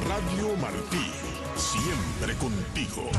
Radio Martí, siempre contigo.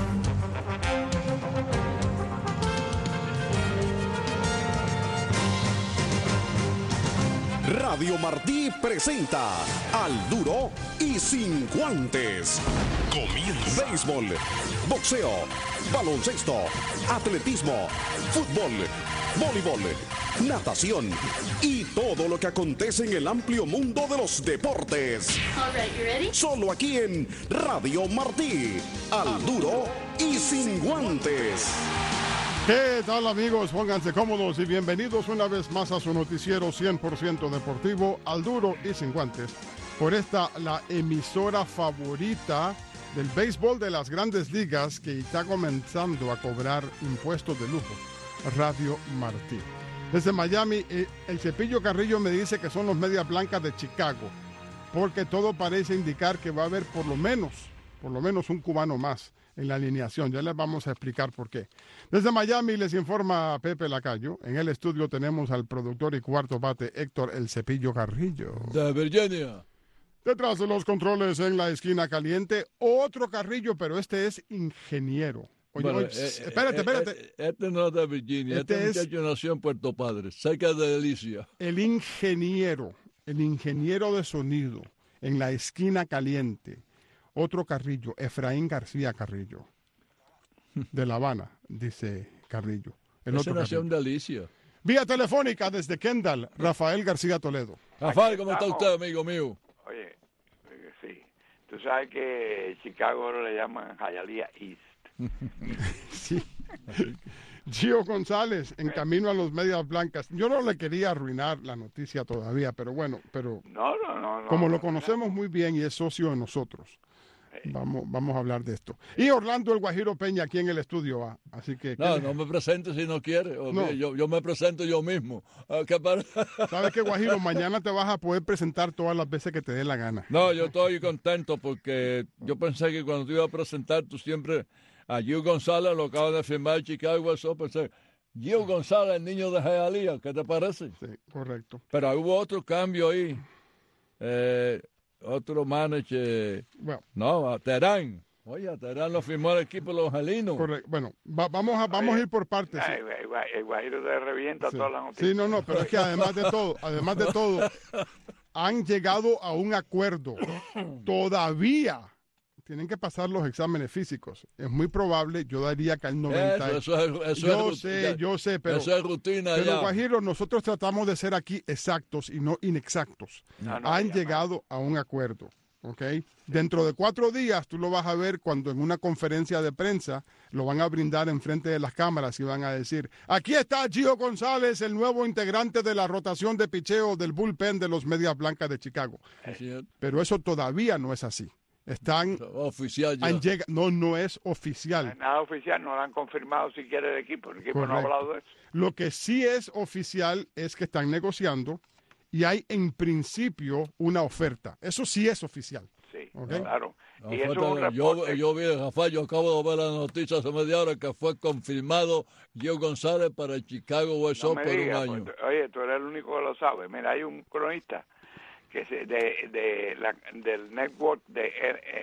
Radio Martí presenta Al Duro y Sin Guantes. Comienza. Béisbol, boxeo, baloncesto, atletismo, fútbol, voleibol, natación y todo lo que acontece en el amplio mundo de los deportes. All right, you ready? Solo aquí en Radio Martí. Al Duro y Sin Guantes. ¿Qué tal, amigos? Pónganse cómodos y bienvenidos una vez más a su noticiero 100% deportivo, Al Duro y Sin Guantes. Por esta, la emisora favorita del béisbol de las Grandes Ligas, que está comenzando a cobrar impuestos de lujo, Radio Martí. Desde Miami, el Cepillo Carrillo me dice que son los Medias Blancas de Chicago, porque todo parece indicar que va a haber por lo menos un cubano más en la alineación. Ya les vamos a explicar por qué. Desde Miami les informa Pepe Lacayo. En el estudio tenemos al productor y cuarto bate Héctor El Cepillo Carrillo. De Virginia. Detrás de los controles en la esquina caliente, otro Carrillo, pero este es ingeniero. Oye, Bueno, espérate. Este no es de Virginia, este muchacho nació en Puerto Padre, cerca de Delicia. El ingeniero de sonido en la esquina caliente. Otro Carrillo, Efraín García Carrillo, de La Habana, dice Carrillo. Ese nació en Delicia. Vía telefónica desde Kendall, Rafael García Toledo. Rafael, ¿cómo está usted, amigo mío? Oye, sí, tú sabes que Chicago ahora le llaman Hialeah East. Sí. Gio González, en camino a los Medias Blancas. Yo no le quería arruinar la noticia todavía, pero bueno, No. Como lo conocemos muy bien y es socio de nosotros, vamos a hablar de esto. Y Orlando El Guajiro Peña aquí en el estudio. Así que No me presente si no quiere. No. Yo me presento yo mismo. ¿Sabes qué, Guajiro? Mañana te vas a poder presentar todas las veces que te dé la gana. No, yo estoy contento porque yo pensé que cuando te iba a presentar, tú siempre... A Gio González lo acaban de firmar Chicago, eso pensé. Gio González, el niño de Hialeah, ¿qué te parece? Sí, correcto. Pero hubo otro cambio ahí. Otro manager. Bueno. No, a Terán. Oye, a Terán lo firmó el equipo de los angelinos. Correcto. Bueno, vamos a ir por partes. Sí. El Guajiro te revienta todas las noticias. Sí, no, pero es que además de todo, han llegado a un acuerdo. Todavía tienen que pasar los exámenes físicos. Es muy probable, yo daría que al 90. Yo sé, pero eso es rutina. Pero Guajiro, nosotros tratamos de ser aquí exactos y no inexactos. Han llegado a un acuerdo, ¿ok? Dentro de 4 días tú lo vas a ver cuando en una conferencia de prensa lo van a brindar enfrente de las cámaras y van a decir, aquí está Gio González, el nuevo integrante de la rotación de picheo del bullpen de los Medias Blancas de Chicago. Pero eso todavía no es así. Están oficial ya. No es oficial. No es nada oficial, no lo han confirmado siquiera el equipo Correcto. no ha hablado de eso. Lo que sí es oficial es que están negociando y hay en principio una oferta. Eso sí es oficial. Sí, ¿Okay? claro. Y eso es un reporte. yo vi, Rafael, yo acabo de ver la noticia hace media hora que fue confirmado Gio González para el Chicago White Sox por un año. Pues, oye, tú eres el único que lo sabe. Mira, hay un cronista que del network de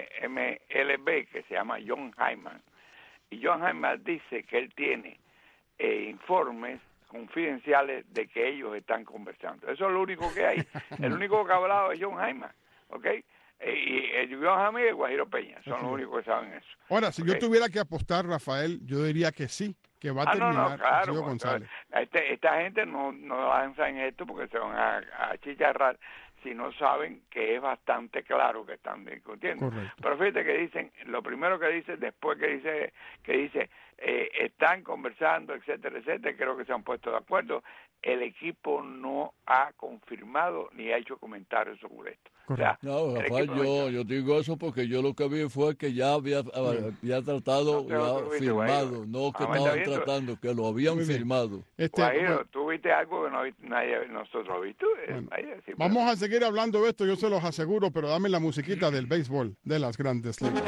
MLB que se llama John Hyman. Y John Hyman dice que él tiene informes confidenciales de que ellos están conversando. Eso es lo único que hay. El único que ha hablado es John Hyman, ¿ok? Y el John Hyman y el Guajiro Peña son los únicos que saben eso. Ahora, si yo tuviera que apostar, Rafael, yo diría que sí, que va a terminar claro, Gio González. Esta gente no avanza en esto porque se van a chicharrar si no saben que es bastante claro que están discutiendo. Correcto. Pero fíjate que dicen, lo primero que dice, después que dice están conversando, etcétera, creo que se han puesto de acuerdo. El equipo no ha confirmado ni ha hecho comentarios sobre esto. O sea, no, Rafael, yo digo eso porque yo lo que vi fue que ya había tratado, firmado, no que estaban tratando, que lo habían firmado. Guajiro, tú viste algo que nadie de nosotros ha visto. Vamos a seguir hablando de esto, yo se los aseguro, pero dame la musiquita del béisbol de las Grandes Ligas.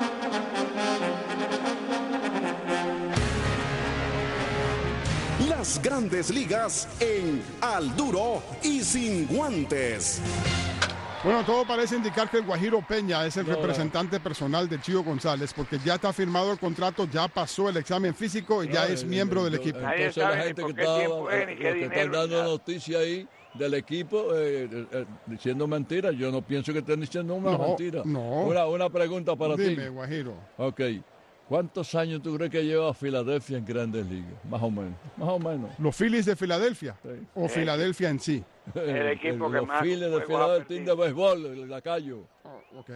Las Grandes Ligas en Al Duro y Sin Guantes. Bueno, todo parece indicar que el Guajiro Peña es el representante personal de Chío González, porque ya está firmado el contrato, ya pasó el examen físico y ya es miembro del equipo. Entonces la gente que están dando noticias ahí del equipo diciendo mentiras, yo no pienso que estén diciendo una mentira. No. Una pregunta para ti. Dime, Guajiro. Ok. ¿Cuántos años tú crees que lleva Filadelfia en Grandes Ligas? Más o menos. Más o menos. ¿Los Phillies de Filadelfia? Sí. ¿O Filadelfia en sí? El equipo que los más Phillies de Filadelfia, el team de béisbol, el Lacayo. Ok.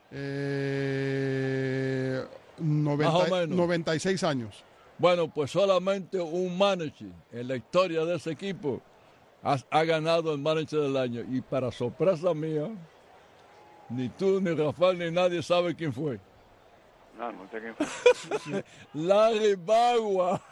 Más o menos. 96 años. Bueno, pues solamente un manager en la historia de ese equipo ha ganado el manager del año. Y para sorpresa mía, ni tú, ni Rafael, ni nadie sabe quién fue. No sé quién fue. Larry Bagua,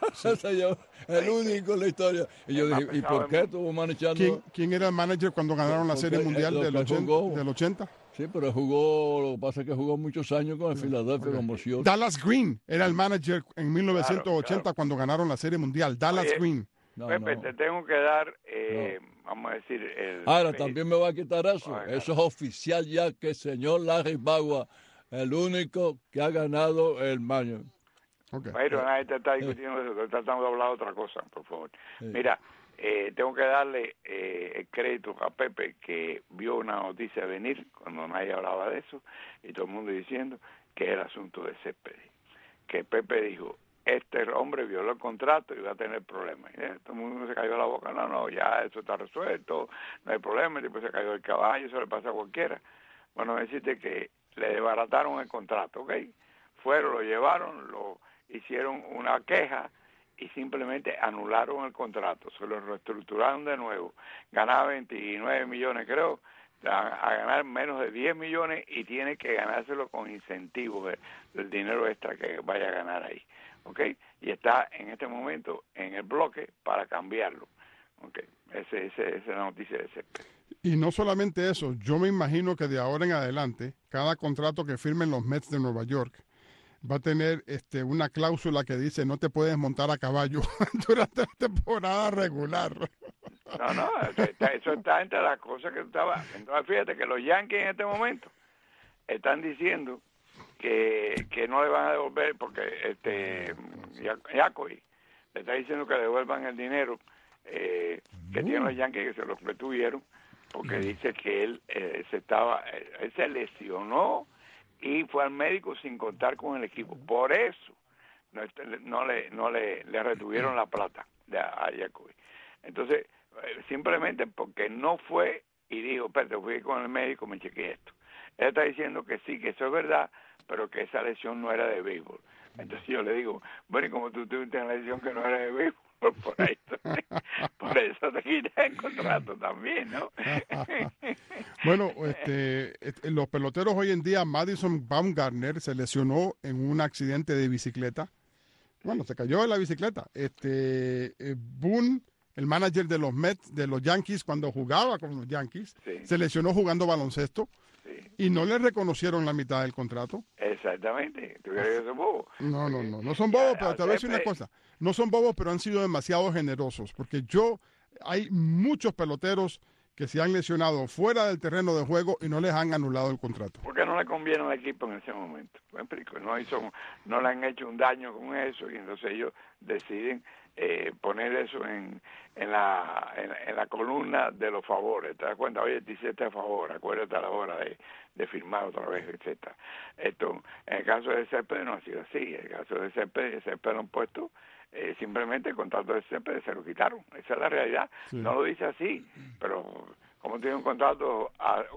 el único en la historia. Y yo dije, ¿y por qué estuvo manejando? ¿Quién era el manager cuando ganaron la Serie Mundial del 80? Sí, pero jugó, lo que pasa es que jugó muchos años con el Philadelphia como Short. Dallas Green era el manager en 1980 cuando ganaron la Serie Mundial. Dallas Green. Pepe, te tengo que dar, vamos a decir... Ahora, también me va a quitar eso. Eso es oficial ya que el señor Larry Bagua, el único que ha ganado el maño. Pero nadie te está discutiendo eso, te está tratando de hablar otra cosa, por favor. Mira, tengo que darle el crédito a Pepe, que vio una noticia venir cuando nadie hablaba de eso, y todo el mundo diciendo que era asunto de Céspedes. Que Pepe dijo, este hombre violó el contrato y va a tener problemas. Todo el mundo se cayó la boca, no, ya eso está resuelto, no hay problema, el tipo se cayó del caballo, eso le pasa a cualquiera. Bueno, decirte que le desbarataron el contrato, ¿ok? Fueron, lo llevaron, lo hicieron una queja y simplemente anularon el contrato, se lo reestructuraron de nuevo. Ganaba 29 millones, creo, a ganar menos de 10 millones y tiene que ganárselo con incentivos del dinero extra que vaya a ganar ahí, ¿ok? Y está en este momento en el bloque para cambiarlo, ¿ok? Esa es la noticia de Céspedes. Y no solamente eso, yo me imagino que de ahora en adelante, cada contrato que firmen los Mets de Nueva York va a tener una cláusula que dice no te puedes montar a caballo durante la temporada regular. No, eso está entre las cosas que estaba. Entonces fíjate que los Yankees en este momento están diciendo que no le van a devolver porque Yacoy le está diciendo que devuelvan el dinero que tienen los Yankees, que se los retuvieron, porque dice que él se lesionó y fue al médico sin contar con el equipo. Por eso no le retuvieron la plata a Yacoy. Entonces, simplemente porque no fue y dijo, espérate, fui con el médico, me chequeé esto. Él está diciendo que sí, que eso es verdad, pero que esa lesión no era de béisbol. Entonces yo le digo, bueno, y como tú tuviste una lesión que no era de béisbol, por eso te quitas el contrato también, ¿no? Bueno, los peloteros hoy en día, Madison Bumgarner se lesionó en un accidente de bicicleta. Bueno, se cayó de la bicicleta. Boone, el manager de los Mets, de los Yankees, cuando jugaba con los Yankees, se lesionó jugando baloncesto. Y no le reconocieron la mitad del contrato. Exactamente. ¿Tú crees que son bobos? No son bobos, pero te voy a decir una cosa. No son bobos, pero han sido demasiado generosos. Porque hay muchos peloteros que se han lesionado fuera del terreno de juego y no les han anulado el contrato. Porque no le conviene al equipo en ese momento. No le han hecho un daño con eso y entonces ellos deciden poner eso en la columna de los favores. ¿Te das cuenta? Oye, te hiciste a favor, acuérdate a la hora de firmar otra vez, etcétera. Esto, en el caso de Céspedes no ha sido así. En el caso de Céspedes lo han puesto simplemente el contrato de Céspedes se lo quitaron. Esa es la realidad. Sí. No lo dice así, pero como tiene un contrato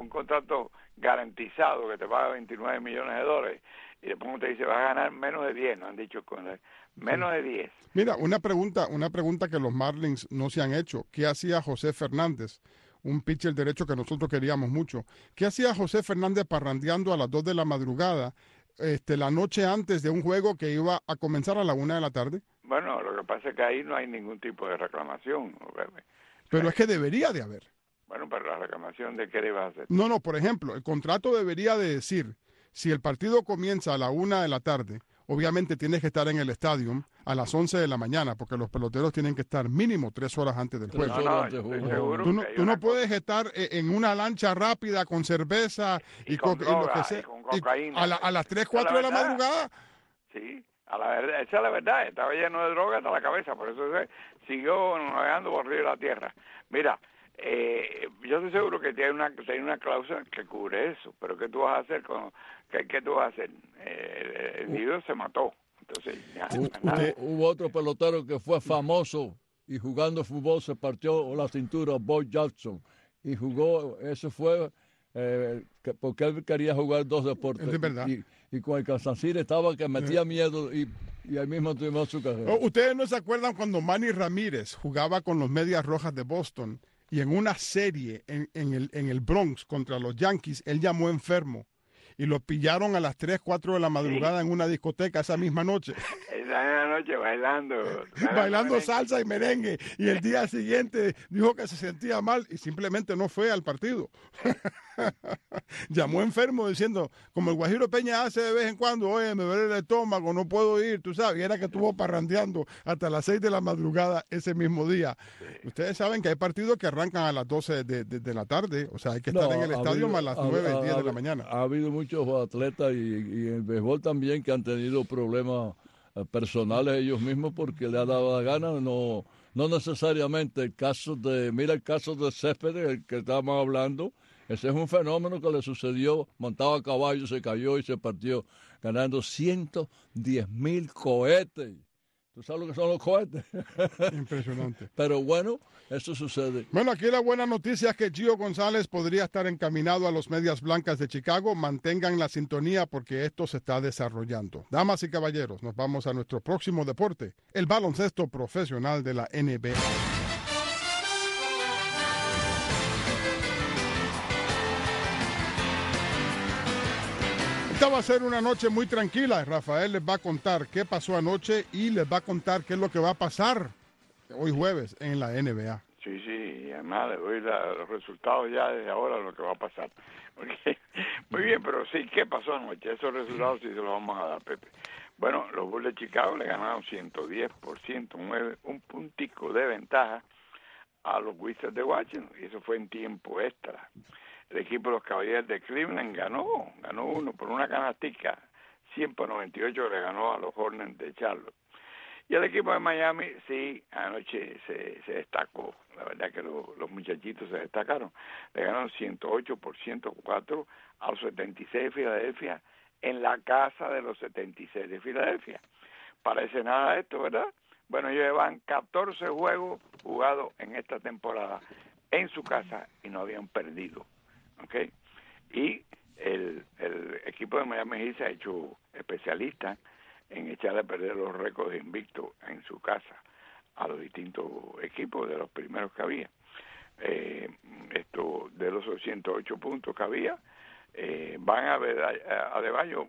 garantizado que te paga 29 millones de dólares y después te dice vas a ganar menos de 10, no han dicho menos de 10. Mira, una pregunta que los Marlins no se han hecho. ¿Qué hacía José Fernández? Un pitcher derecho que nosotros queríamos mucho. ¿Qué hacía José Fernández parrandeando a las 2 de la madrugada, la noche antes de un juego que iba a comenzar a la 1 de la tarde? Bueno, lo que pasa es que ahí no hay ningún tipo de reclamación. Pero es que debería de haber. Bueno, pero la reclamación de qué le vas a hacer. No, por ejemplo, el contrato debería de decir, si el partido comienza a la 1 de la tarde obviamente tienes que estar en el estadio a las 11 de la mañana, porque los peloteros tienen que estar mínimo 3 horas antes del juego. Tú no puedes estar en una lancha rápida con cerveza y lo que sea. Con cocaína. A las 3, 4 de la madrugada. Sí, a la verdad, esa es la verdad. Estaba lleno de droga hasta la cabeza, por eso se siguió navegando por río de la tierra. Mira, yo estoy seguro que tiene una cláusula que cubre eso, pero ¿qué tú vas a hacer? ¿Qué tú vas a hacer? El individuo se mató. Entonces, hubo otro pelotero que fue famoso y jugando fútbol se partió la cintura, Bo Jackson, y jugó, eso fue porque él quería jugar 2 deportes. Es verdad. Y con el Kansas City estaba que metía miedo y ahí mismo tuvimos su carrera. ¿Ustedes no se acuerdan cuando Manny Ramírez jugaba con los Medias Rojas de Boston y en una serie en el Bronx contra los Yankees, él llamó enfermo y lo pillaron a las 3, 4 de la madrugada en una discoteca esa misma noche? Esa noche bailando salsa y merengue, y el día siguiente dijo que se sentía mal y simplemente no fue al partido. Llamó enfermo diciendo, como el Guajiro Peña hace de vez en cuando, oye, me duele el estómago, no puedo ir, tú sabes, y era que estuvo parrandeando hasta las 6 de la madrugada ese mismo día. Sí. Ustedes saben que hay partidos que arrancan a las 12 de la tarde, o sea, hay que estar en el estadio a las 9, 10 de la mañana. Ha habido muchos atletas y en el béisbol también que han tenido problemas personales ellos mismos porque le ha dado la gana, no necesariamente el caso de Céspedes, el que estábamos hablando. Ese es un fenómeno que le sucedió, montaba a caballo, se cayó y se partió, ganando 110,000 cohetes. ¿Tú sabes lo que son los cohetes? Impresionante. Pero bueno, eso sucede. Bueno, aquí la buena noticia es que Gio González podría estar encaminado a los Medias Blancas de Chicago. Mantengan la sintonía porque esto se está desarrollando. Damas y caballeros, nos vamos a nuestro próximo deporte, el baloncesto profesional de la NBA. Esta va a ser una noche muy tranquila. Rafael les va a contar qué pasó anoche y les va a contar qué es lo que va a pasar hoy jueves en la NBA. Sí, además le doy los resultados ya desde ahora, lo que va a pasar. Okay. Muy bien, pero sí, ¿qué pasó anoche? Esos resultados sí se los vamos a dar, Pepe. Bueno, los Bulls de Chicago le ganaron 110%, un puntico de ventaja a los Wizards de Washington, y eso fue en tiempo extra. El equipo de los Caballeros de Cleveland ganó uno por una canastica, 100-98 le ganó a los Hornets de Charlotte. Y el equipo de Miami, sí, anoche se destacó, la verdad que los muchachitos se destacaron. Le ganaron 108-104 a los 76 de Filadelfia en la casa de los 76 de Filadelfia. Parece nada esto, ¿verdad? Bueno, ellos llevan 14 juegos jugados en esta temporada en su casa y no habían perdido. Okay. Y el equipo de Miami Heat se ha hecho especialista en echarle a perder los récords de invicto en su casa a los distintos equipos de los primeros que había. Esto de los 108 puntos que había, Van Adebayo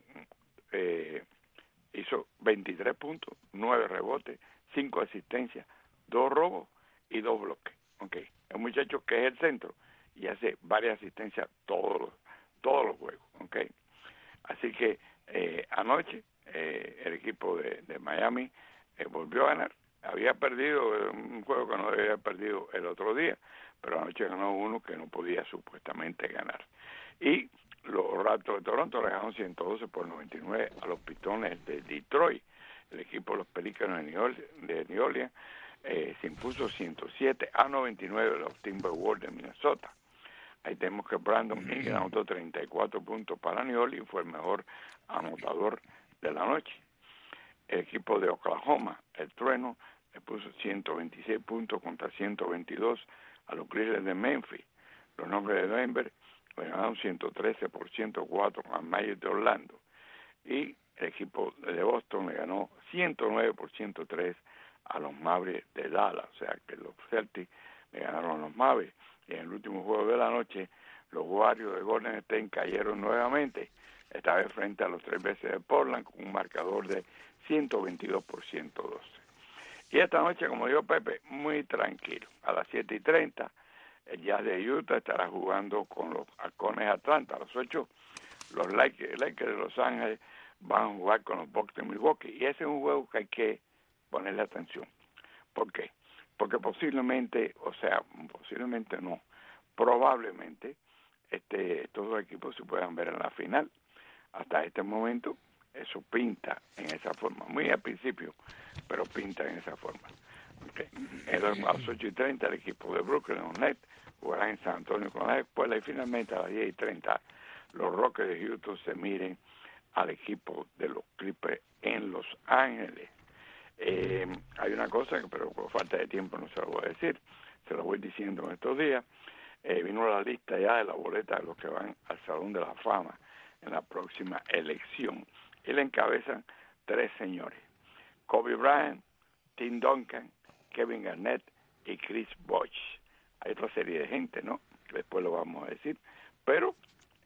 hizo 23 puntos, 9 rebotes, 5 asistencias, 2 robos y 2 bloques. Okay. El muchacho que es el centro y hace varias asistencias todos los juegos, ¿okay? Así que anoche el equipo de Miami volvió a ganar. Había perdido un juego que no había perdido el otro día, pero anoche ganó uno que no podía supuestamente ganar. Y los Raptors de Toronto le ganaron 112-99 a los Pistones de Detroit. El equipo de los Pelícanos de New Orleans se impuso 107-99 a los Timberwolves de Minnesota. Ahí tenemos que Brandon Ingram anotó 34 puntos para New Orleans, fue el mejor anotador de la noche. El equipo de Oklahoma, el Trueno, le puso 126 puntos contra 122 a los Grizzlies de Memphis. Los Nuggets de Denver le ganaron 113-104 a Magic de Orlando. Y el equipo de Boston le ganó 109-103 a los Mavericks de Dallas. O sea que los Celtics le ganaron a los Mavericks. Y en el último juego de la noche, los Warriors de Golden State cayeron nuevamente, esta vez frente a los 3 veces de Portland, con un marcador de 122-112. Y esta noche, como dijo Pepe, muy tranquilo. A las 7:30, el Jazz de Utah estará jugando con los Halcones de Atlanta. A las 8, los Lakers de Los Ángeles van a jugar con los Bucks de Milwaukee. Y ese es un juego que hay que ponerle atención. ¿Por qué? Porque posiblemente no, probablemente estos dos equipos se puedan ver en la final. Hasta este momento eso pinta en esa forma, muy al principio, pero pinta en esa forma. Okay. A las 8:30 el equipo de Brooklyn, los Nets, jugarán en San Antonio con la escuela, y finalmente a las 10:30 los Rockets de Houston se miren al equipo de los Clippers en Los Ángeles. Hay una cosa que, pero por falta de tiempo no se lo voy a decir, se lo voy diciendo en estos días. Vino la lista ya de la boleta de los que van al Salón de la Fama en la próxima elección, y le encabezan 3 señores: Kobe Bryant, Tim Duncan, Kevin Garnett y Chris Bosh. Hay otra serie de gente, ¿no?, que después lo vamos a decir, pero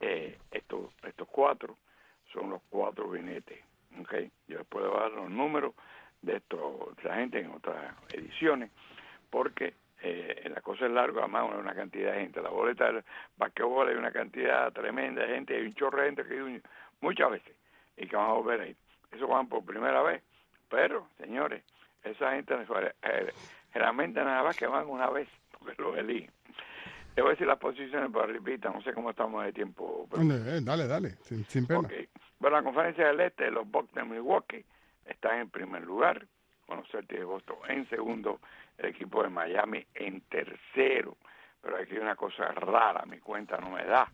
estos 4 son los 4 jinetes. Okay. Yo después le voy a dar los números de esta gente en otras ediciones, porque la cosa es larga, además hay una cantidad de gente. La boleta del basquetbol hay una cantidad tremenda de gente, hay un chorro de gente que hay muchas veces y que van a volver a ir. Eso van por primera vez, pero, señores, esa gente generalmente nada más que van una vez, porque los eligen. Te voy a decir las posiciones, pero repita, no sé cómo estamos de tiempo. Pero... Dale, sin pena. Okay. Bueno, la conferencia del Este, los Bucks de Milwaukee están en primer lugar, con los Celtics de Boston en segundo, el equipo de Miami en tercero. Pero aquí hay una cosa rara, mi cuenta no me da.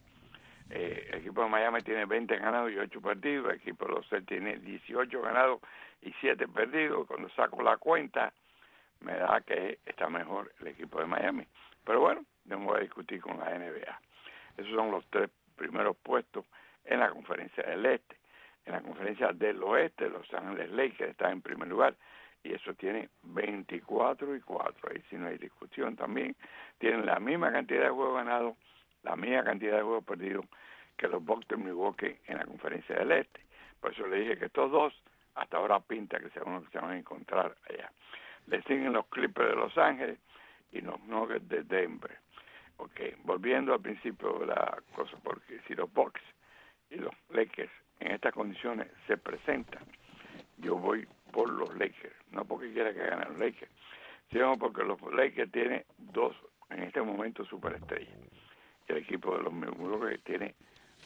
El equipo de Miami tiene 20 ganados y 8 perdidos, el equipo de los Celtics tiene 18 ganados y 7 perdidos. Cuando saco la cuenta, me da que está mejor el equipo de Miami. Pero bueno, no voy a discutir con la NBA. Esos son los 3 primeros puestos en la conferencia del Este. En la conferencia del Oeste, Los Ángeles Lakers están en primer lugar, y eso tiene 24-4. Ahí sí no hay discusión también. Tienen la misma cantidad de juegos ganados, la misma cantidad de juegos perdidos que los Bucks de Milwaukee en la conferencia del Este. Por eso le dije que estos dos, hasta ahora pinta que sean unos que se van a encontrar allá. Le siguen los Clippers de Los Ángeles y los Nuggets de Denver. Okay. Volviendo al principio de la cosa, porque si los Bucks y los Lakers en estas condiciones se presentan, yo voy por los Lakers, no porque quiera que ganen los Lakers, sino porque los Lakers tienen 2 en este momento superestrellas, y el equipo de los Milwaukee tiene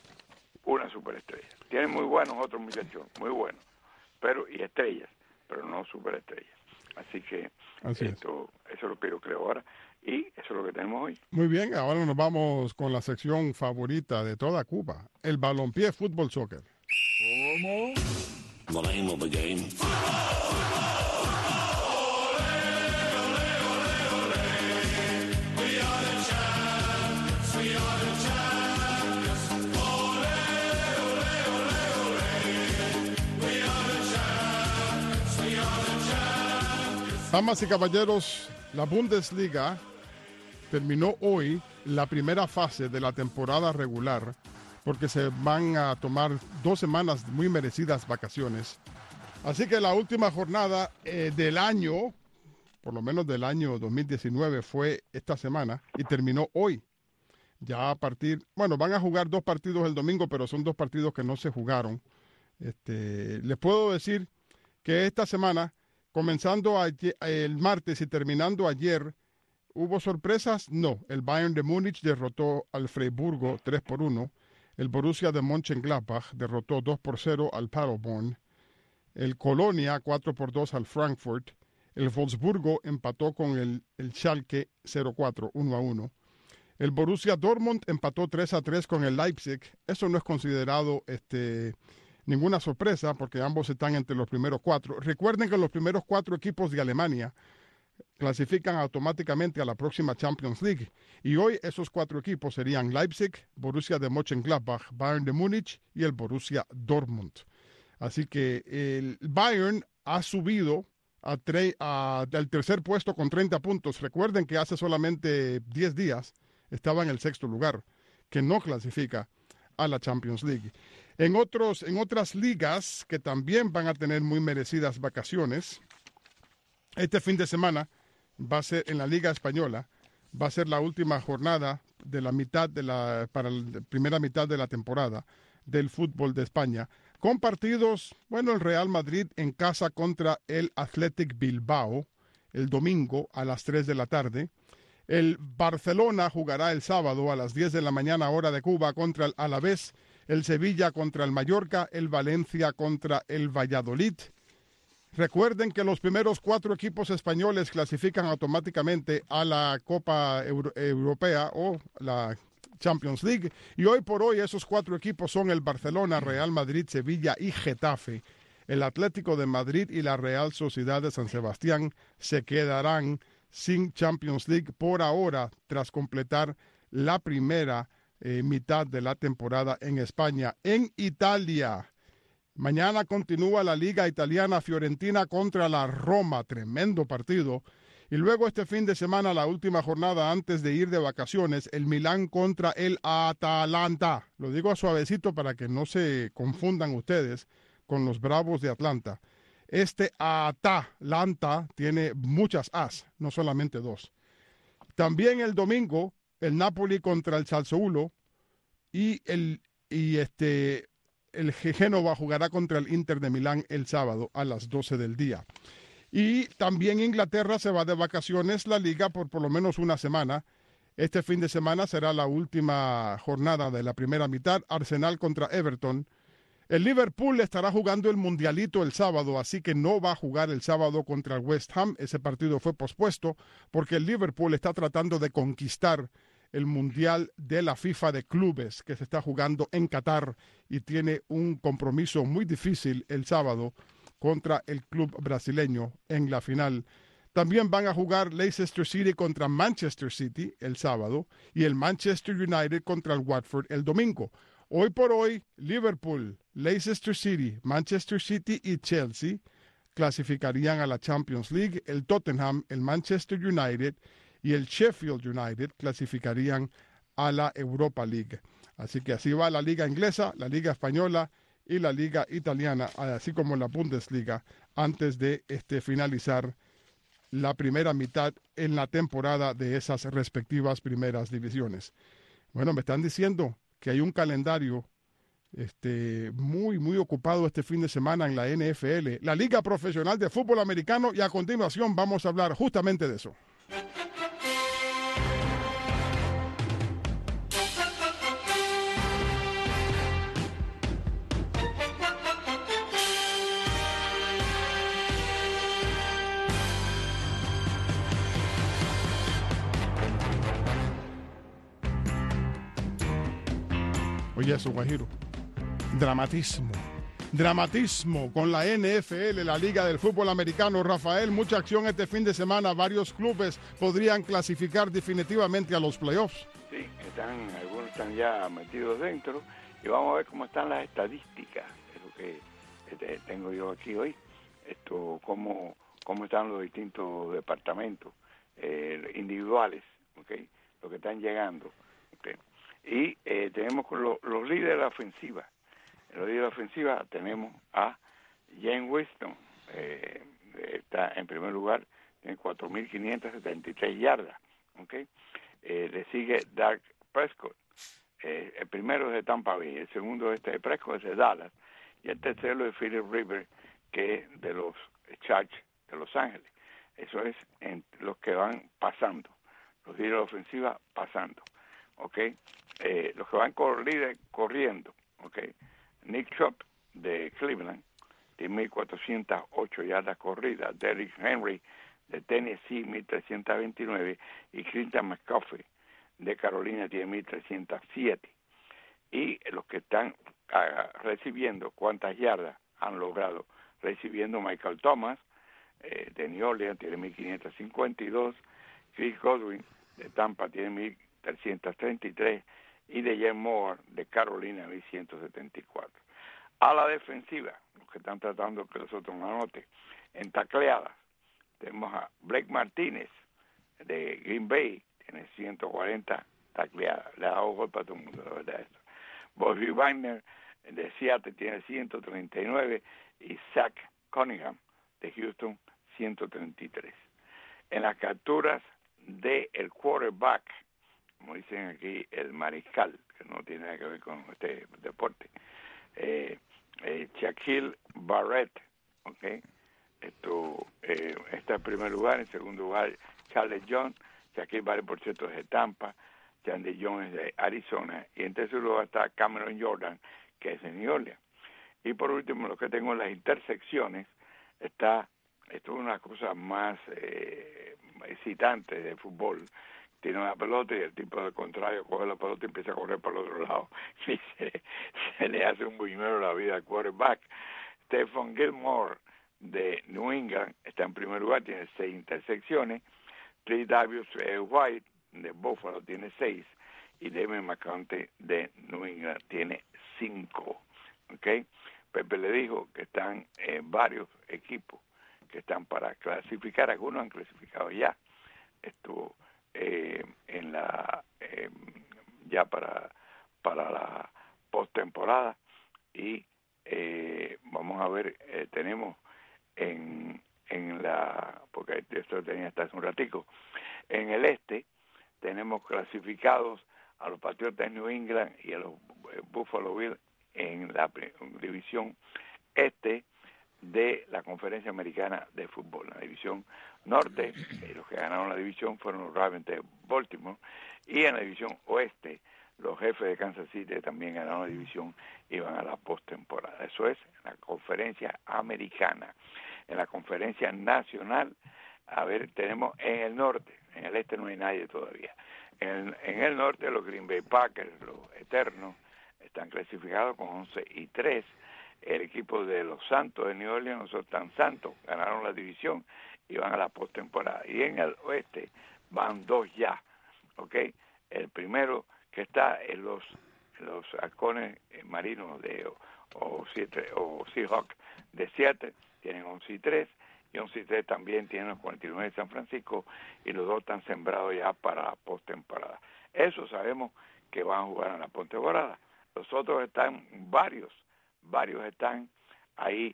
una superestrella. Tienen muy buenos otros muchachos, muy buenos, y estrellas, pero no superestrellas. Así que eso es lo que yo creo ahora, y eso es lo que tenemos hoy. Muy bien, ahora nos vamos con la sección favorita de toda Cuba, el balompié, fútbol, soccer. ¿Cómo? The name of the game. Damas y caballeros, la Bundesliga terminó hoy la primera fase de la temporada regular, porque se van a tomar 2 semanas muy merecidas vacaciones. Así que la última jornada del año, por lo menos del año 2019, fue esta semana y terminó hoy. Ya a partir, van a jugar 2 partidos el domingo, pero son 2 partidos que no se jugaron. Les puedo decir que esta semana, comenzando el martes y terminando ayer, ¿hubo sorpresas? No. El Bayern de Múnich derrotó al Freiburgo 3-1. El Borussia de Mönchengladbach derrotó 2-0 al Paderborn. El Colonia 4-2 al Frankfurt. El Wolfsburgo empató con el Schalke 0-4, 1-1. El Borussia Dortmund empató 3-3 con el Leipzig. Eso no es considerado ninguna sorpresa, porque ambos están entre los primeros 4. Recuerden que los primeros 4 equipos de Alemania clasifican automáticamente a la próxima Champions League. Y hoy esos 4 equipos serían Leipzig, Borussia de Mönchengladbach, Bayern de Múnich y el Borussia Dortmund. Así que el Bayern ha subido al tercer puesto con 30 puntos. Recuerden que hace solamente 10 días estaba en el 6º lugar, que no clasifica a la Champions League. En otras ligas que también van a tener muy merecidas vacaciones, este fin de semana va a ser en la Liga Española, va a ser la última jornada de la primera mitad de la temporada del fútbol de España. con partidos, bueno, el Real Madrid en casa contra el Athletic Bilbao el domingo a las 3 de la tarde. El Barcelona jugará el sábado a las 10 de la mañana hora de Cuba contra el Alavés, el Sevilla contra el Mallorca, el Valencia contra el Valladolid. Recuerden que los primeros 4 equipos españoles clasifican automáticamente a la Copa Europea o la Champions League, y hoy por hoy esos 4 equipos son el Barcelona, Real Madrid, Sevilla y Getafe. El Atlético de Madrid y la Real Sociedad de San Sebastián se quedarán sin Champions League por ahora, tras completar la primera mitad de la temporada en España. En Italia, mañana continúa la Liga Italiana, Fiorentina contra la Roma, tremendo partido. Y luego este fin de semana, la última jornada antes de ir de vacaciones, el Milán contra el Atalanta. Lo digo suavecito para que no se confundan ustedes con los Bravos de Atlanta. Este Atalanta tiene muchas As, no solamente 2. También el domingo, el Napoli contra el Sassuolo y el Génova jugará contra el Inter de Milán el sábado a las 12 del día. Y también Inglaterra se va de vacaciones la liga por lo menos una semana. Este fin de semana será la última jornada de la primera mitad, Arsenal contra Everton. El Liverpool estará jugando el Mundialito el sábado, así que no va a jugar el sábado contra el West Ham. Ese partido fue pospuesto porque el Liverpool está tratando de conquistar el Mundial de la FIFA de clubes que se está jugando en Qatar y tiene un compromiso muy difícil el sábado contra el club brasileño en la final. También van a jugar Leicester City contra Manchester City el sábado y el Manchester United contra el Watford el domingo. Hoy por hoy, Liverpool, Leicester City, Manchester City y Chelsea clasificarían a la Champions League. El Tottenham, el Manchester United y el Sheffield United clasificarían a la Europa League. Así que así va la Liga Inglesa, la Liga Española y la Liga Italiana, así como la Bundesliga, antes de finalizar la primera mitad en la temporada de esas respectivas primeras divisiones. Bueno, me están diciendo que hay un calendario muy ocupado este fin de semana en la NFL, la Liga Profesional de Fútbol Americano, y a continuación vamos a hablar justamente de eso. Oye eso, Guajiro. Dramatismo con la NFL, la Liga del Fútbol Americano. Rafael, mucha acción este fin de semana. Varios clubes podrían clasificar definitivamente a los playoffs. Sí, algunos están ya metidos dentro. Y vamos a ver cómo están las estadísticas. Es lo que tengo yo aquí hoy. Cómo están los distintos departamentos individuales, ¿okay? Lo que están llegando, ¿okay? Y tenemos los líderes de la ofensiva. En los líderes de la ofensiva tenemos a James Winston, está en primer lugar, tiene 4.573 yardas. ¿Okay? Le sigue Dak Prescott, el primero es de Tampa Bay, el segundo de Prescott es de Dallas, y el tercero es Philip Rivers, que es de los Chargers de Los Ángeles. Eso es en los que van pasando, los líderes de la ofensiva pasando. Okay, los que van corriendo, okay. Nick Chubb de Cleveland tiene 1.408 yardas corridas, Derrick Henry de Tennessee 1.329 y Christian McCaffrey de Carolina tiene 1.307. Y los que están recibiendo, ¿cuántas yardas han logrado recibiendo? Michael Thomas de New Orleans tiene 1.552, Chris Godwin de Tampa tiene 1.333 y de Jen Moore de Carolina 1.174. A la defensiva, los que están tratando que los otros no anoten, en tacleadas tenemos a Blake Martínez de Green Bay, tiene 140 tacleadas, le ha dado golpe a todo el mundo, la verdad esto. Bobby Wagner de Seattle tiene 139 y Zach Cunningham de Houston 133. En las capturas del quarterback, como dicen aquí, el mariscal, que no tiene nada que ver con este deporte, Shaquille Barrett, ¿ok? Está en primer lugar. En segundo lugar, Charles Jones. Shaquille Barrett, por cierto, es de Tampa. Chandler Jones es de Arizona. Y en tercer lugar está Cameron Jordan, que es de New Orleans. Y por último, lo que tengo en las intersecciones, esto es una cosa más excitante de fútbol. Tiene una pelota y el tipo del contrario coge la pelota y empieza a correr para el otro lado. Y se le hace un buñuelo la vida al quarterback. Stephon Gilmore de New England está en primer lugar, tiene 6 intersecciones. Tre'Davious White de Buffalo tiene 6. Y David McConkey de New England tiene 5. ¿Ok? Pepe le dijo que están varios equipos que están para clasificar. Algunos han clasificado ya. Ya para la postemporada. Y vamos a ver, tenemos porque esto tenía hasta hace un ratico, en el este tenemos clasificados a los Patriotas de New England y a los Buffalo Bills en la división este de la Conferencia Americana de Fútbol. En la división norte, los que ganaron la división fueron los Ravens de Baltimore, y en la división oeste, los Jefes de Kansas City también ganaron la división y van a la postemporada. Eso es en la Conferencia Americana. En la Conferencia Nacional, tenemos en el norte, en el este no hay nadie todavía. En el norte, los Green Bay Packers, los Eternos, están clasificados con 11-3. El equipo de los Santos de New Orleans, nosotros tan Santos, ganaron la división y van a la postemporada. Y en el oeste van 2 ya, ¿ok? El primero que está en los halcones marinos o Seahawks de Seattle, tienen 11-3, y 11-3 también tienen los 49 de San Francisco, y los dos están sembrados ya para la postemporada. Eso sabemos que van a jugar en la postemporada. Los otros están, varios están ahí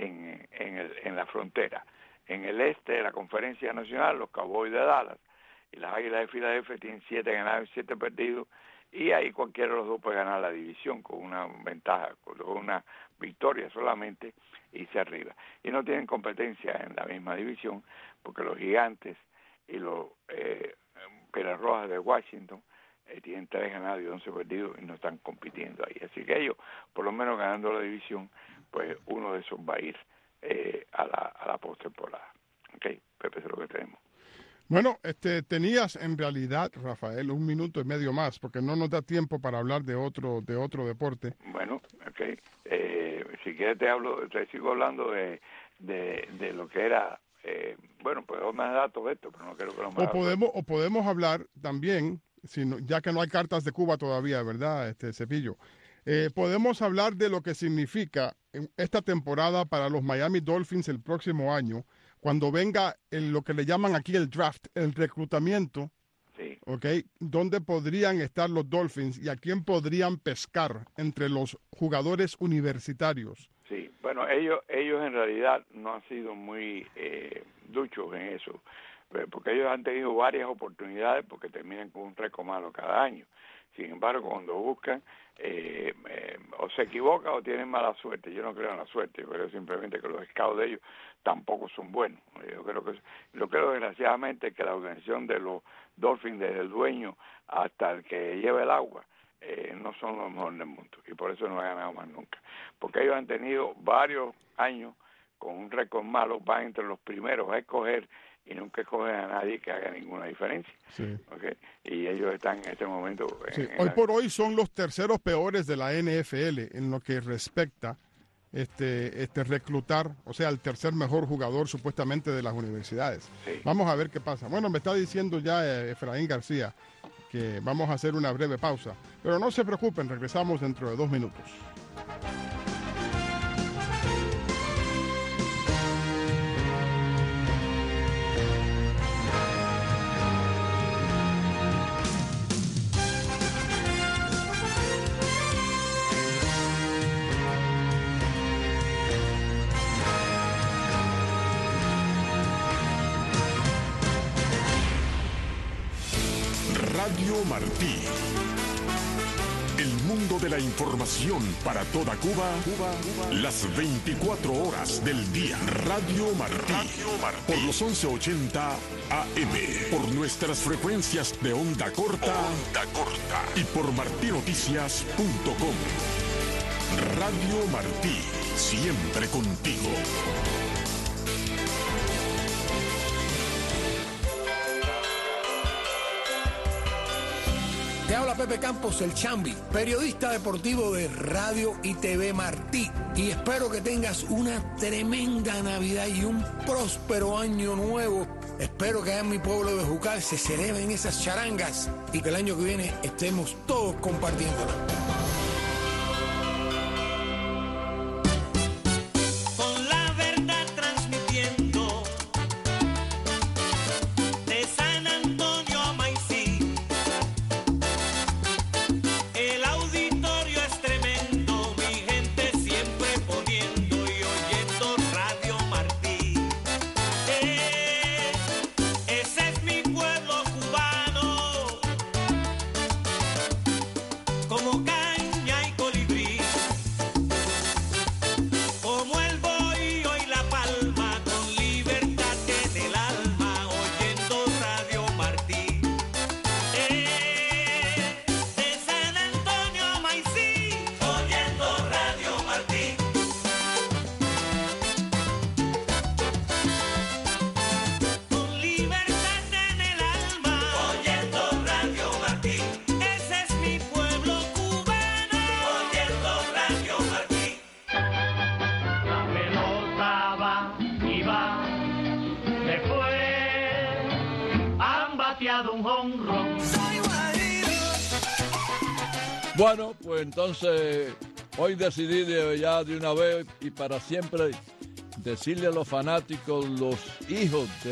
en la frontera. En el este de la Conferencia Nacional, los Cowboys de Dallas y las Águilas de Filadelfia tienen 7 ganados y 7 perdidos, y ahí cualquiera de los dos puede ganar la división con una ventaja, con una victoria solamente, y se arriba. Y no tienen competencia en la misma división, porque los Gigantes y los Peras Rojas de Washington tienen 3 ganados y 11 perdidos y no están compitiendo ahí. Así que ellos, por lo menos ganando la división, pues uno de esos va a ir a la postemporada. Ok, Pepe, eso es lo que tenemos. Bueno, tenías en realidad, Rafael, 1 minuto y medio más, porque no nos da tiempo para hablar de otro deporte. Bueno, ok. Si quieres te sigo hablando de lo que era, bueno, pues más datos de esto, pero no quiero que lo más. O podemos hablar también, ya que no hay cartas de Cuba todavía, ¿verdad, Cepillo? Podemos hablar de lo que significa esta temporada para los Miami Dolphins el próximo año, cuando venga lo que le llaman aquí el draft, el reclutamiento, sí. ¿Okay? ¿Dónde podrían estar los Dolphins y a quién podrían pescar entre los jugadores universitarios? Sí, bueno, ellos en realidad no han sido muy duchos en eso, porque ellos han tenido varias oportunidades porque terminan con un récord malo cada año. Sin embargo, cuando buscan, o se equivocan o tienen mala suerte. Yo no creo en la suerte, yo creo simplemente que los scouts de ellos tampoco son buenos. Yo creo desgraciadamente que la organización de los Dolphins, desde el dueño hasta el que lleva el agua, no son los mejores del mundo, y por eso no han ganado más nunca. Porque ellos han tenido varios años con un récord malo, van entre los primeros a escoger y nunca escogen a nadie que haga ninguna diferencia. Sí. ¿Okay? Y ellos están en este momento... Sí. Hoy por hoy son los terceros peores de la NFL en lo que respecta reclutar, o sea, el tercer mejor jugador supuestamente de las universidades. Sí. Vamos a ver qué pasa. Bueno, me está diciendo ya Efraín García que vamos a hacer una breve pausa, pero no se preocupen, regresamos dentro de 2 minutos. Radio Martí. El mundo de la información para toda Cuba, las 24 horas del día. Radio Martí, por los 1180 AM, por nuestras frecuencias de onda corta, y por martinoticias.com. Radio Martí, siempre contigo. Te habla Pepe Campos, el Chambi, periodista deportivo de Radio y TV Martí. Y espero que tengas una tremenda Navidad y un próspero año nuevo. Espero que allá en mi pueblo de Jucal se celebren esas charangas y que el año que viene estemos todos compartiéndola. Bueno, pues entonces hoy decidí ya de una vez y para siempre decirle a los fanáticos, los hijos de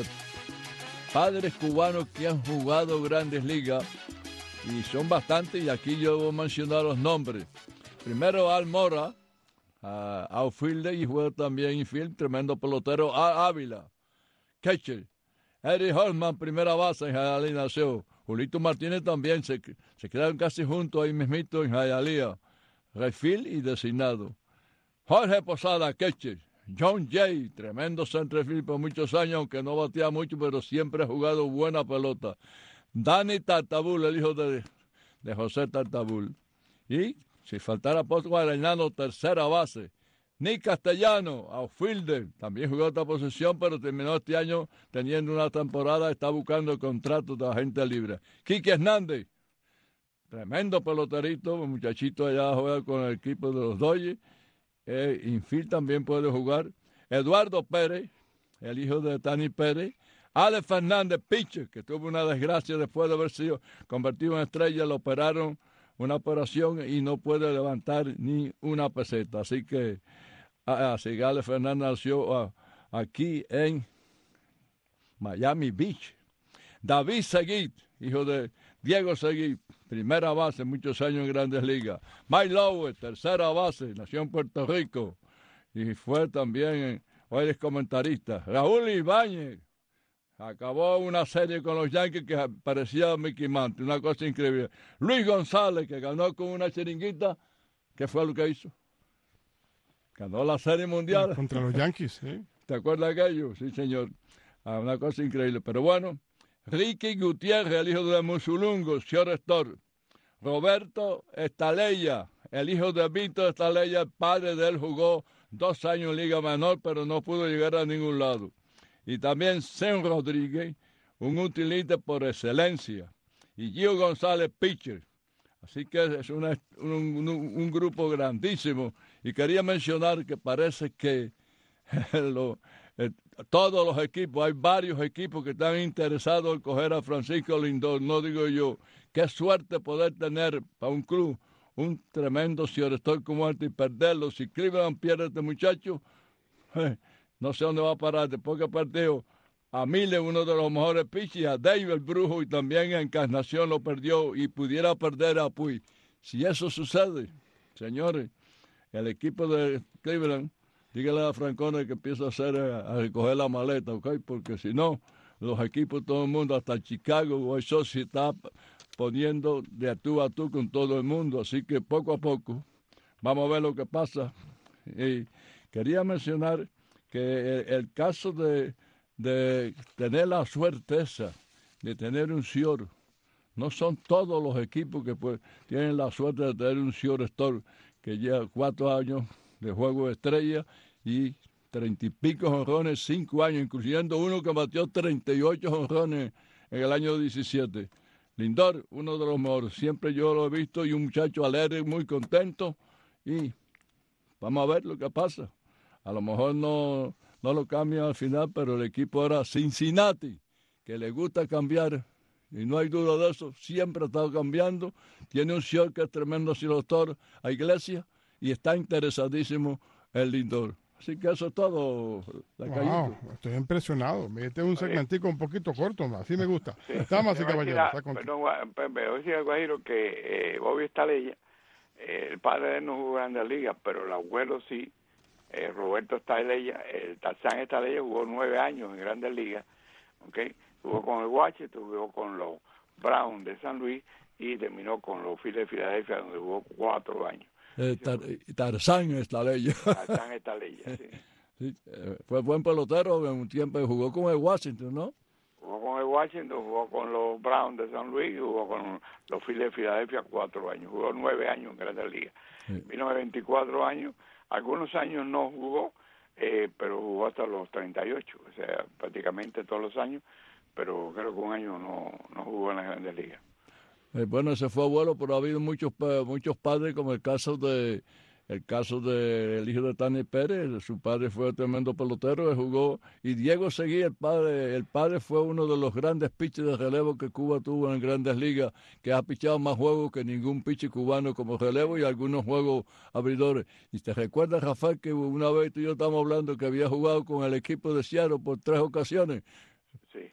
padres cubanos que han jugado Grandes Ligas, y son bastantes, y aquí yo voy a mencionar los nombres. Primero Al Mora, outfielder, y juega también infield, tremendo pelotero. Ávila, catcher. Eric Holman, primera base en Hialeah nació. Julito Martínez también se quedaron casi juntos ahí mismito en Hialeah. Refill y designado. Jorge Posada, catcher. John Jay, tremendo centerfield por muchos años, aunque no batía mucho, pero siempre ha jugado buena pelota. Danny Tartabul, el hijo de José Tartabul. Y si faltara Post Guarañano, tercera base. Nick Castellano, outfielder, también jugó otra posición, pero terminó este año teniendo una temporada, está buscando contratos de agente libre. Quique Hernández, tremendo peloterito, un muchachito allá juega con el equipo de los Dodgers. Infield también puede jugar. Eduardo Pérez, el hijo de Tani Pérez. Alex Fernández, pitcher, que tuvo una desgracia después de haber sido convertido en estrella, le operaron una operación y no puede levantar ni una peseta. Así que Alex Fernández nació aquí en Miami Beach. David Seguí, hijo de Diego Seguí, primera base, muchos años en Grandes Ligas. Mike Lowe, tercera base, nació en Puerto Rico y fue también, hoy es comentarista. Raúl Ibáñez, acabó una serie con los Yankees que parecía Mickey Mantle, una cosa increíble. Luis González, que ganó con una chiringuita, ¿qué fue lo que hizo? Ganó la Serie Mundial. Contra los Yankees, ¿eh? ¿Te acuerdas de aquello? Sí, señor. Una cosa increíble. Pero bueno, Ricky Gutiérrez, el hijo de Musulungo, shortstop. Roberto Estaleya, el hijo de Víctor Estaleya, el padre de él jugó 2 años en Liga Menor, pero no pudo llegar a ningún lado. Y también Sen Rodríguez, un utilista por excelencia. Y Gio González, pitcher. Así que es un grupo grandísimo. Y quería mencionar que parece que todos los equipos, hay varios equipos que están interesados en coger a Francisco Lindor. No digo yo, qué suerte poder tener para un club un tremendo shortstop como este y perderlo. Si Cleveland pierde este muchacho, no sé dónde va a parar. Después que perdió a Miller, uno de los mejores pitchers, a David el Brujo, y también a Encarnación lo perdió y pudiera perder a Puig. Si eso sucede, señores, el equipo de Cleveland, dígale a Francona que empieza a recoger la maleta, ¿ok? Porque si no, los equipos, todo el mundo, hasta Chicago, White Sox, está poniendo de tú a tú con todo el mundo. Así que poco a poco vamos a ver lo que pasa. Y quería mencionar que el caso de tener la suerte esa, de tener un señor, no son todos los equipos que pues, tienen la suerte de tener un señor Store que lleva 4 años de juego de estrella y 30 y pico jonrones, 5 años, incluyendo uno que batió 38 jonrones en el año 17. Lindor, uno de los mejores, siempre yo lo he visto, y un muchacho alegre, muy contento, y vamos a ver lo que pasa. A lo mejor no lo cambian al final, pero el equipo era Cincinnati, que le gusta cambiar, y no hay duda de eso, siempre ha estado cambiando. Tiene un señor que es tremendo selector a Iglesias, y está interesadísimo en Lindor. Así que eso es todo. Wow, estoy impresionado. Este es un segmentico un poquito corto, así me gusta. Damas y caballeros. Pero decía Guajiro que Bobby Estalella, el padre de él no jugó en Grandes Ligas, pero el abuelo sí, Roberto Estalella, el Tarzán Estalella jugó 9 años en Grandes Ligas, ¿okay? Jugó con el Washington, jugó con los Browns de San Luis y terminó con los Phillies de Filadelfia, donde jugó 4 años. Tarzán Estalella. Tarzán Estalella, sí. Sí, fue buen pelotero en un tiempo y jugó con el Washington, ¿no? Jugó con el Washington, jugó con los Browns de San Luis, jugó con los Phillies de Filadelfia 4 años, jugó 9 años en Grandes Ligas. Sí. Vino de 24 años, algunos años no jugó, pero jugó hasta los 38, o sea, prácticamente todos los años, pero creo que un año no jugó en las Grandes Ligas. Bueno, ese fue abuelo, pero ha habido muchos padres, como el caso del hijo de Tani Pérez. Su padre fue tremendo pelotero, él jugó, y Diego Seguí, el padre fue uno de los grandes pitchers de relevo que Cuba tuvo en Grandes Ligas, que ha pichado más juegos que ningún pitcher cubano como relevo y algunos juegos abridores. Y te recuerdas, Rafael, que una vez tú y yo estábamos hablando que había jugado con el equipo de Seattle por 3 ocasiones. Sí.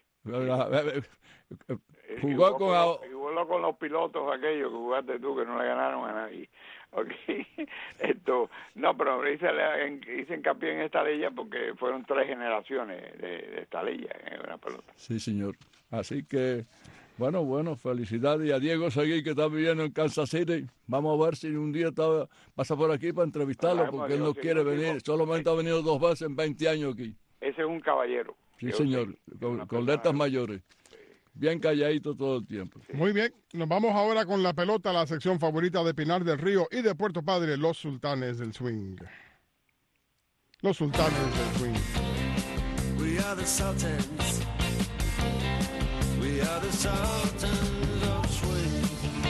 Jugó con los pilotos aquellos que jugaste tú, que no le ganaron a nadie. Okay. Pero hice hincapié en Estalella porque fueron 3 generaciones de Estalella en una pelota. Sí, señor. Así que, bueno, felicidades. Y a Diego Seguí, que está viviendo en Kansas City. Vamos a ver si un día pasa por aquí para entrevistarlo, porque él no quiere venir. Solamente ha venido 2 veces en 20 años aquí. Ese es un caballero. Sí, señor, con letras mayores. Bien calladito todo el tiempo. Muy bien, nos vamos ahora con la pelota, la sección favorita de Pinar del Río y de Puerto Padre, los Sultanes del Swing. Los Sultanes del Swing. We are the Sultans. We are the Sultans of Swing.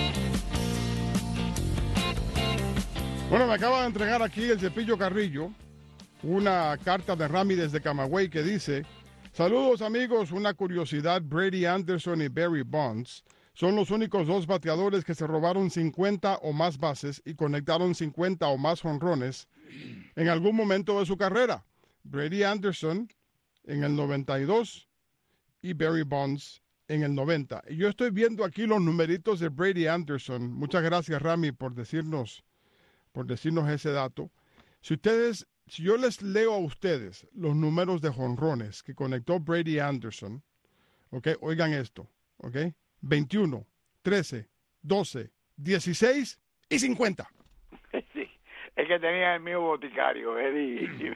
Bueno, me acaba de entregar aquí el Cepillo Carrillo una carta de Rami desde Camagüey que dice: saludos amigos, una curiosidad, Brady Anderson y Barry Bonds son los únicos 2 bateadores que se robaron 50 o más bases y conectaron 50 o más jonrones en algún momento de su carrera. Brady Anderson en el 92 y Barry Bonds en el 90. Y yo estoy viendo aquí los numeritos de Brady Anderson. Muchas gracias, Rami, por decirnos ese dato. Si yo les leo a ustedes los números de jonrones que conectó Brady Anderson, ¿ok? Oigan esto, ¿ok? 21, 13, 12, 16 y 50. Sí, es que tenía el mío boticario, Eddie.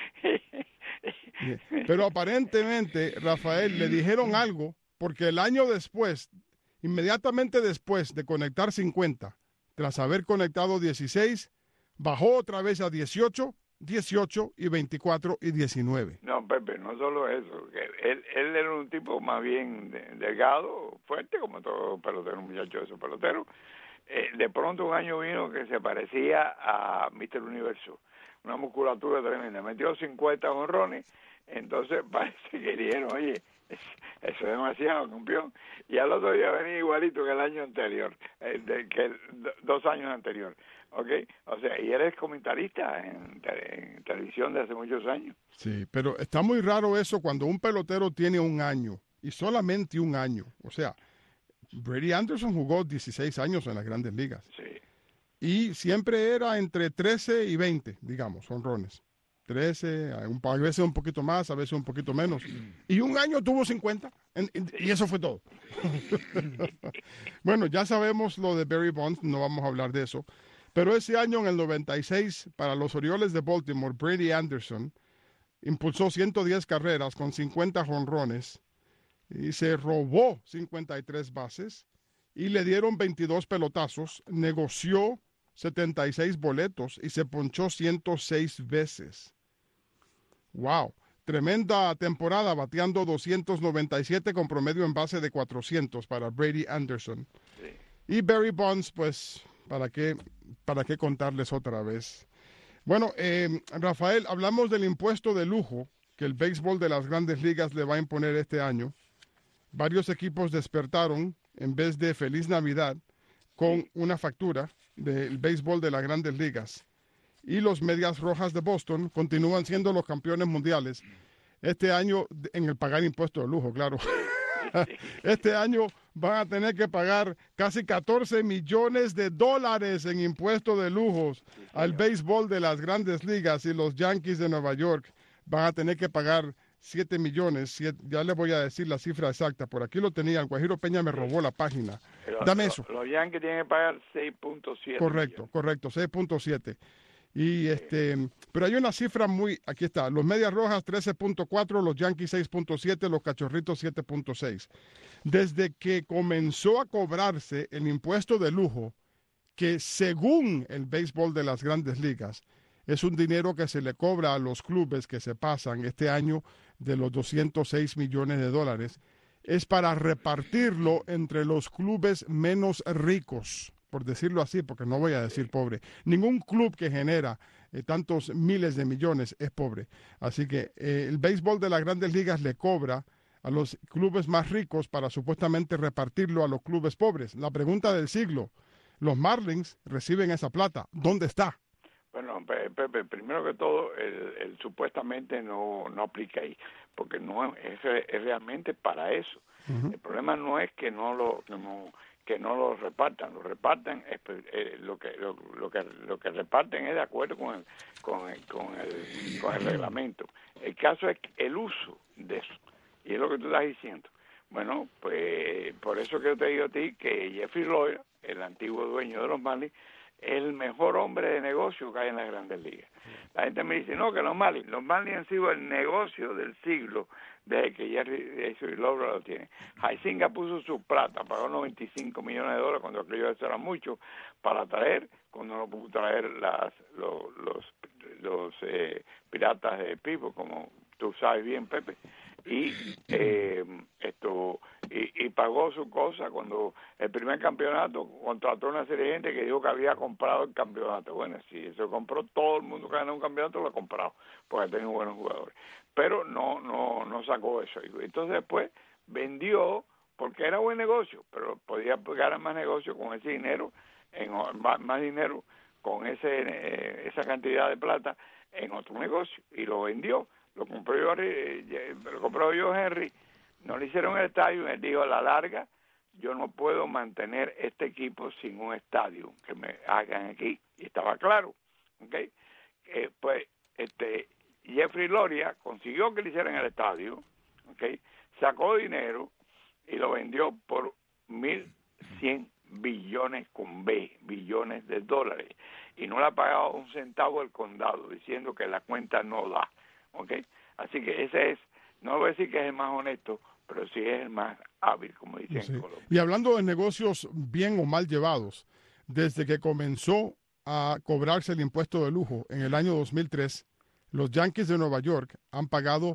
Pero aparentemente, Rafael, le dijeron algo, porque el año después, inmediatamente después de conectar 50, tras haber conectado 16, bajó otra vez a 18 y 24 y 19. No, Pepe, no solo eso. Él era un tipo más bien delgado, fuerte, como todo pelotero, un muchacho de esos peloteros. De pronto un año vino que se parecía a Mr. Universo. Una musculatura tremenda. Metió 50 jonrones, entonces parece que dijeron, oye, eso es demasiado, campeón. Y al otro día venía igualito que el año anterior, que 2 años anterior. Okay, o sea, y eres comentarista en televisión de hace muchos años. Sí, pero está muy raro eso cuando un pelotero tiene un año, y solamente un año. O sea, Brady Anderson jugó 16 años en las Grandes Ligas. Sí. Y siempre era entre 13 y 20, digamos, jonrones. 13, a veces un poquito más, a veces un poquito menos. Y un año tuvo 50. Y eso fue todo. Bueno, ya sabemos lo de Barry Bonds, no vamos a hablar de eso. Pero ese año, en el 96, para los Orioles de Baltimore, Brady Anderson impulsó 110 carreras con 50 jonrones y se robó 53 bases y le dieron 22 pelotazos, negoció 76 boletos y se ponchó 106 veces. ¡Wow! Tremenda temporada, bateando 297 con promedio en base de 400 para Brady Anderson. Sí. Y Barry Bonds, pues, ¿para qué contarles otra vez? Bueno, Rafael, hablamos del impuesto de lujo que el béisbol de las Grandes Ligas le va a imponer este año. Varios equipos despertaron, en vez de Feliz Navidad, con una factura del béisbol de las Grandes Ligas. Y los Medias Rojas de Boston continúan siendo los campeones mundiales. Este año, en el pagar impuesto de lujo, claro. Este año van a tener que pagar casi 14 millones de dólares en impuestos de lujos al béisbol de las Grandes Ligas, y los Yankees de Nueva York van a tener que pagar 7 millones. Ya les voy a decir la cifra exacta. Por aquí lo tenía. El Guajiro Peña me robó la página. Dame eso. Los Yankees tienen que pagar 6.7. Correcto, 6.7. Y pero hay una cifra aquí está, los Medias Rojas 13.4, los Yankees 6.7, los Cachorritos 7.6. Desde que comenzó a cobrarse el impuesto de lujo, que según el béisbol de las Grandes Ligas, es un dinero que se le cobra a los clubes que se pasan este año de los 206 millones de dólares, es para repartirlo entre los clubes menos ricos, por decirlo así, porque no voy a decir pobre. Ningún club que genera tantos miles de millones es pobre. Así que el béisbol de las Grandes Ligas le cobra a los clubes más ricos para supuestamente repartirlo a los clubes pobres. La pregunta del siglo, los Marlins reciben esa plata, ¿dónde está? Bueno, Pepe, primero que todo, el supuestamente no aplica ahí, porque no es realmente para eso. El problema no es que no lo repartan, lo que reparten es de acuerdo con el reglamento. El caso es el uso de eso, y es lo que tú estás diciendo. Bueno, pues por eso que yo te digo a ti que Jeffrey Loria, el antiguo dueño de los Marlins, es el mejor hombre de negocio que hay en las Grandes Ligas. La gente me dice, no, que los Marlins han sido el negocio del siglo desde que Jeffrey Loria lo tiene. Huizinga puso su plata, pagó 95 millones de dólares cuando creyó que eso era mucho, para traer, cuando no pudo traer los piratas de Pittsburgh, como tú sabes bien, Pepe, y pagó su cosa cuando el primer campeonato contrató una serie de gente que dijo que había comprado el campeonato. Bueno, si eso compró, todo el mundo que ganó un campeonato lo ha comprado, porque ha tenido buenos jugadores, pero no sacó eso. Entonces después vendió, porque era buen negocio, pero podía ganar más negocio con ese dinero, más dinero con esa cantidad de plata en otro negocio, y lo vendió. Lo compró yo Henry, no le hicieron el estadio, y él dijo, a la larga yo no puedo mantener este equipo sin un estadio que me hagan aquí, y estaba claro, ¿okay? Pues Jeffrey Loria consiguió que le hicieran el estadio, ¿okay? Sacó dinero y lo vendió por 1.100 billones con B, billones de dólares, y no le ha pagado un centavo al condado, diciendo que la cuenta no da. ¿Okay? Así que ese es, no voy a decir que es el más honesto, pero sí es el más hábil, como dicen en Colombia. Y hablando de negocios bien o mal llevados, desde que comenzó a cobrarse el impuesto de lujo en el año 2003, los Yankees de Nueva York han pagado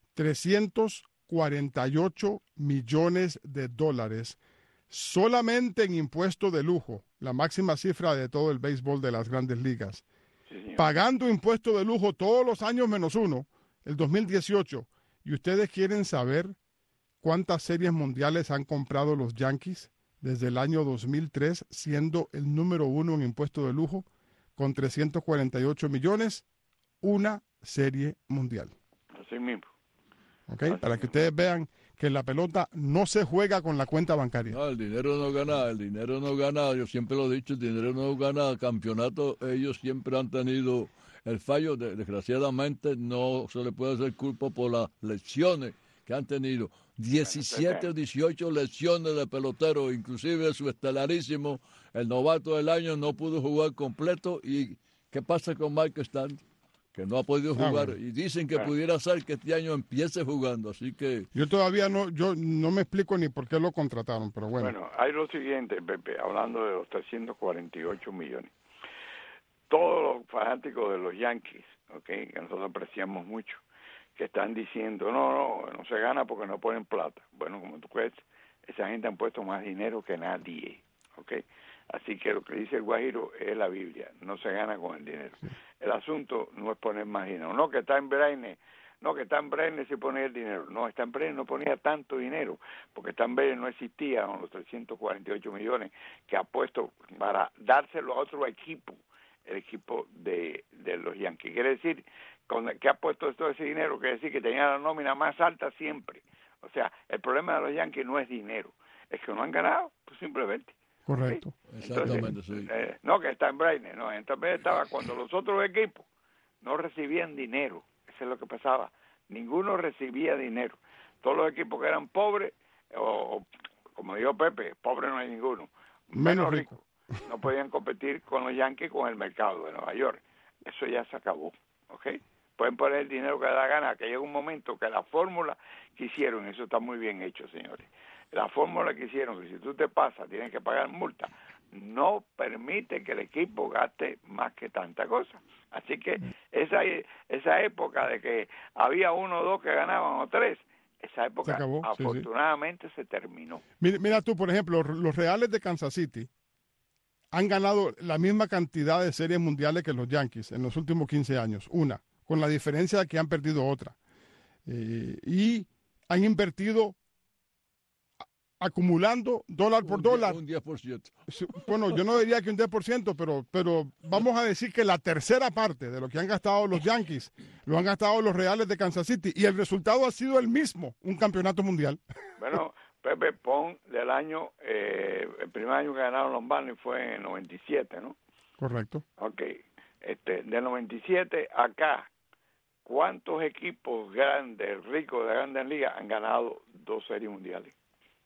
348 millones de dólares solamente en impuesto de lujo, la máxima cifra de todo el béisbol de las Grandes Ligas. Sí, pagando impuesto de lujo todos los años menos uno, el 2018. ¿Y ustedes quieren saber cuántas series mundiales han comprado los Yankees desde el año 2003, siendo el número uno en impuesto de lujo, con 348 millones? Una serie mundial. Así mismo. ¿Okay? Así para que ustedes vean que la pelota no se juega con la cuenta bancaria. No, el dinero no gana, yo siempre lo he dicho, el dinero no gana campeonato, ellos siempre han tenido el fallo, desgraciadamente no se le puede hacer culpa por las lesiones que han tenido 17 o 18 lesiones de pelotero, inclusive su estelarísimo, el novato del año, no pudo jugar completo. ¿Y qué pasa con Mike Stanton? Que no ha podido jugar, bueno. y dicen que pudiera ser que este año empiece jugando, así que... Yo todavía no me explico ni por qué lo contrataron, pero bueno. Bueno, hay lo siguiente, Pepe, hablando de los 348 millones. Todos los fanáticos de los Yankees, ¿okay?, que nosotros apreciamos mucho, que están diciendo, no se gana porque no ponen plata. Bueno, como tú crees, esa gente han puesto más dinero que nadie, ¿ok? Así que lo que dice el Guajiro es la Biblia, no se gana con el dinero. El asunto no es poner más dinero, no que está en Braille, se pone el dinero, no, está en Braille no ponía tanto dinero, porque está en Braille no existía con los 348 millones que ha puesto para dárselo a otro equipo, el equipo de los Yankees. Quiere decir, que ha puesto todo ese dinero, quiere decir que tenía la nómina más alta siempre. O sea, el problema de los Yankees no es dinero, es que no han ganado, pues simplemente. Correcto. ¿Sí? Exactamente, Entonces, sí. no, que está en Braille, no, entonces estaba cuando los otros equipos no recibían dinero, eso es lo que pasaba, ninguno recibía dinero. Todos los equipos que eran pobres, o como dijo Pepe, pobre no hay ninguno, Menos rico. no podían competir con los Yankees con el mercado de Nueva York. Eso ya se acabó, ¿ok? Pueden poner el dinero que da gana, que llega un momento que la fórmula que hicieron, eso está muy bien hecho, señores, la fórmula que hicieron, que si tú te pasas tienes que pagar multa, no permite que el equipo gaste más que tanta cosa. Así que esa época de que había uno o dos que ganaban o tres, esa época acabó, afortunadamente se terminó. Mira tú, por ejemplo, los Reales de Kansas City han ganado la misma cantidad de series mundiales que los Yankees en los últimos 15 años, una, con la diferencia de que han perdido otra. Y han invertido acumulando dólar por dólar. Un 10%. Bueno, yo no diría que un 10%, pero vamos a decir que la tercera parte de lo que han gastado los Yankees lo han gastado los Reales de Kansas City, y el resultado ha sido el mismo, un campeonato mundial. Bueno, Pepe, pon del año, el primer año que ganaron los Marlins fue en el 97, ¿no? Correcto. Ok, del 97 acá, ¿cuántos equipos grandes, ricos de grandes ligas han ganado 2 series mundiales?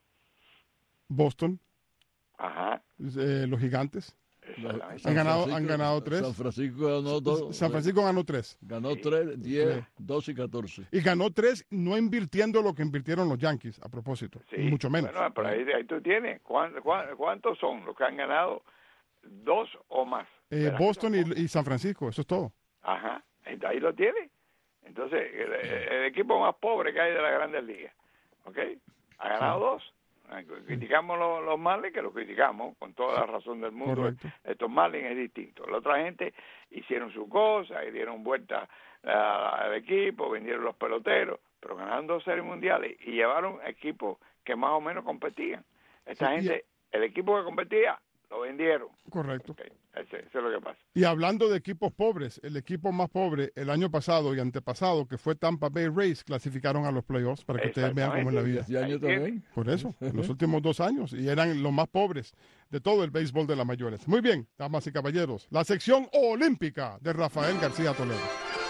Boston, Ajá. los Gigantes. Exactamente. Han ganado 3. San Francisco ganó 2. San Francisco ganó 3. Ganó 3, 10, 2 y 14. Y ganó 3 no invirtiendo lo que invirtieron los Yankees, a propósito. Sí. Mucho menos. Bueno, pero ahí tú tienes. ¿Cuántos son los que han ganado 2 o más? Boston y San Francisco, eso es todo. Ajá. Ahí lo tienes. Entonces, el equipo más pobre que hay de las grandes ligas, ¿ok? Ha ganado 2. Criticamos los Marlins, que los criticamos con toda la razón del mundo. Correcto. Estos Marlins es distinto. La otra gente hicieron su cosa y dieron vuelta al equipo, vendieron los peloteros, pero ganaron 2 series mundiales y llevaron equipos que más o menos competían. Esta gente, el equipo que competía, lo vendieron. Correcto. Okay. Eso es lo que pasa. Y hablando de equipos pobres, el equipo más pobre el año pasado y antepasado, que fue Tampa Bay Rays, clasificaron a los playoffs, para que ustedes vean cómo es la vida. Este año también. Por eso, en los últimos 2 años, y eran los más pobres de todo el béisbol de las mayores. Muy bien, damas y caballeros, la sección olímpica de Rafael García Toledo.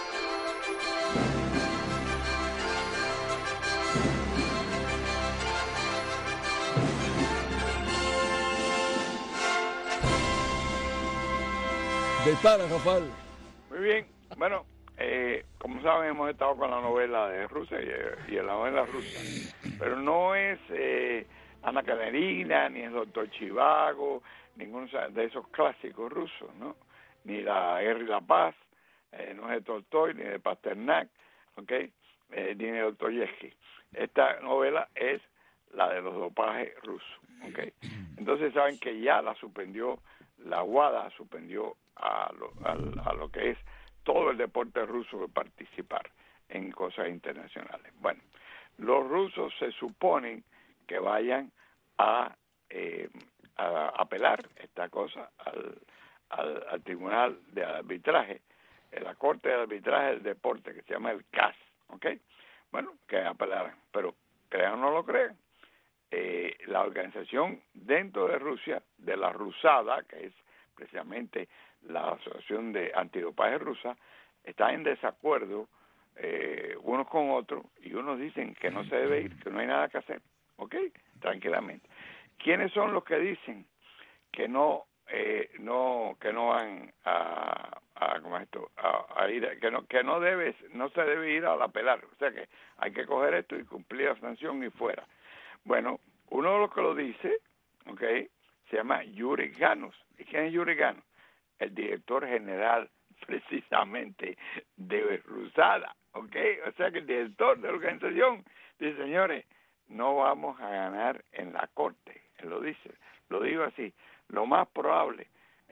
Dispara, Rafael. Muy bien. Bueno, como saben, hemos estado con la novela de Rusia y la novela rusa. Pero no es Ana Karenina, ni es Doctor Chivago, ninguno de esos clásicos rusos, ¿no? Ni La Guerra y la Paz, no es de Tolstoy, ni de Pasternak, ¿ok? Ni de Dostoyevsky. Esta novela es la de los dopajes rusos, ¿ok? Entonces saben que ya la suspendió, la WADA suspendió a lo que es todo el deporte ruso de participar en cosas internacionales. Bueno, los rusos se suponen que vayan a apelar esta cosa al Tribunal de Arbitraje, en la Corte de Arbitraje del Deporte, que se llama el CAS, ¿ok? Bueno, que apelaran, pero crean o no lo crean, la organización dentro de Rusia, de la Rusada, que es precisamente la Asociación de Antidopaje Rusa, está en desacuerdo unos con otros, y unos dicen que no se debe ir, que no hay nada que hacer, ¿ok? Tranquilamente. ¿Quiénes son los que dicen que no van ¿cómo es esto? A ir, que no se debe ir a apelar? O sea que hay que coger esto y cumplir la sanción y fuera. Bueno, uno de los que lo dice, ¿ok?, se llama Yuri Ganos. ¿Y quién es Yuri Ganos? El director general precisamente de Rusada, ¿ok? O sea que el director de la organización dice, señores, no vamos a ganar en la corte. Él lo dice, lo digo así, lo más probable,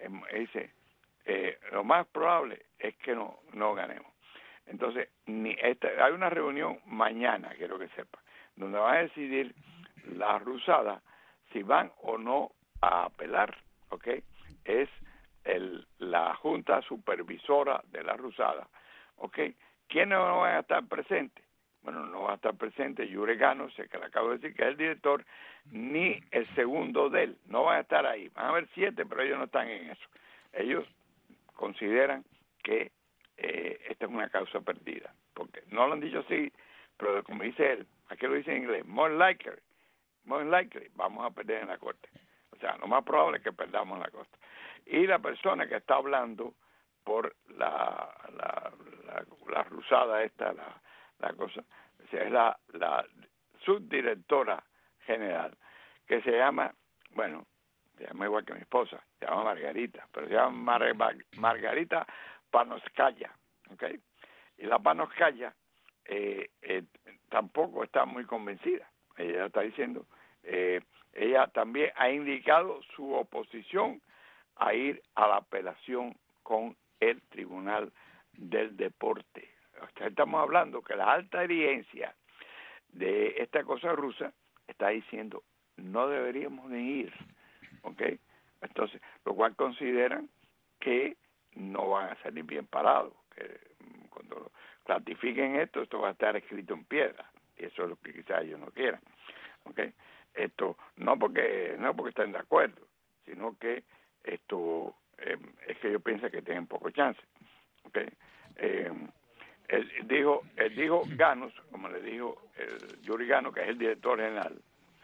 lo más probable es que no ganemos. Entonces, hay una reunión mañana, quiero que sepa, donde va a decidir la Rusada si van o no a apelar, ¿ok? Es la Junta Supervisora de la Rusada, ¿ok? ¿Quiénes no van a estar presentes? Bueno, no va a estar presente Yuri Ganos, sé que le acabo de decir que es el director, ni el segundo de él, no van a estar ahí. Van a haber 7, pero ellos no están en eso. Ellos consideran que esta es una causa perdida, porque no lo han dicho así, pero como dice él, aquí lo dice en inglés, more likely, vamos a perder en la corte. O sea, lo más probable es que perdamos en la corte. Y la persona que está hablando por la rusada esta, la cosa, o sea, es la subdirectora general, que se llama igual que mi esposa, se llama Margarita, pero se llama Margarita Panovskaya, ¿ok? Y la Panovskaya tampoco está muy convencida. Ella está diciendo, ella también ha indicado su oposición a ir a la apelación con el Tribunal del Deporte. O sea, estamos hablando que la alta dirigencia de esta cosa rusa está diciendo no deberíamos de ir, ¿ok? Entonces, lo cual consideran que no van a salir bien parados, que cuando clarifiquen esto va a estar escrito en piedra, y eso es lo que quizás ellos no quieran, ¿ok? Esto no porque estén de acuerdo, sino que esto es que ellos piensan que tienen poco chance, ¿ok? Él dijo Ganos, como le dijo Yuri Ganos, que es el director general,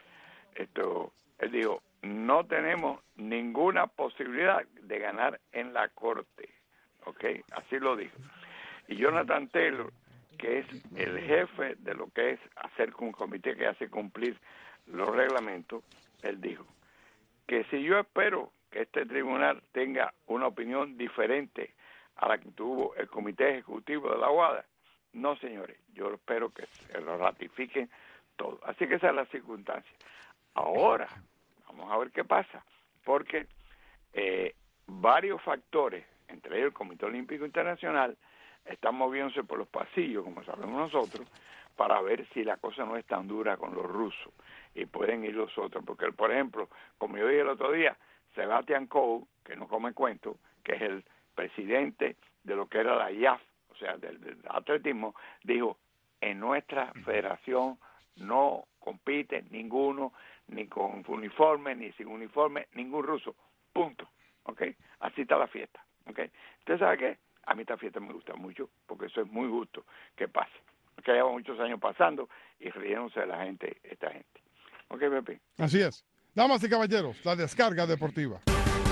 él dijo, no tenemos ninguna posibilidad de ganar en la corte, ¿ok? Así lo dijo. Y Jonathan Taylor, que es el jefe de lo que es hacer un comité que hace cumplir los reglamentos, él dijo que si yo espero que este tribunal tenga una opinión diferente a la que tuvo el comité ejecutivo de la WADA, no, señores, yo espero que se lo ratifiquen todo. Así que esa es la circunstancia. Ahora, vamos a ver qué pasa, porque varios factores, entre ellos el Comité Olímpico Internacional, están moviéndose por los pasillos, como sabemos nosotros, para ver si la cosa no es tan dura con los rusos y pueden ir los otros. Porque, por ejemplo, como yo dije el otro día, Sebastian Coe, que no come cuento, que es el presidente de lo que era la IAF, o sea, del atletismo, dijo, en nuestra federación no compite ninguno, ni con uniforme, ni sin uniforme, ningún ruso, punto, ¿ok? Así está la fiesta, ¿ok? ¿Usted sabe qué? A mí esta fiesta me gusta mucho, porque eso es muy justo que pase, que lleva muchos años pasando y riéndose de la gente, esta gente. ¿Ok, Pepe? Así es. Damas y caballeros, la descarga deportiva.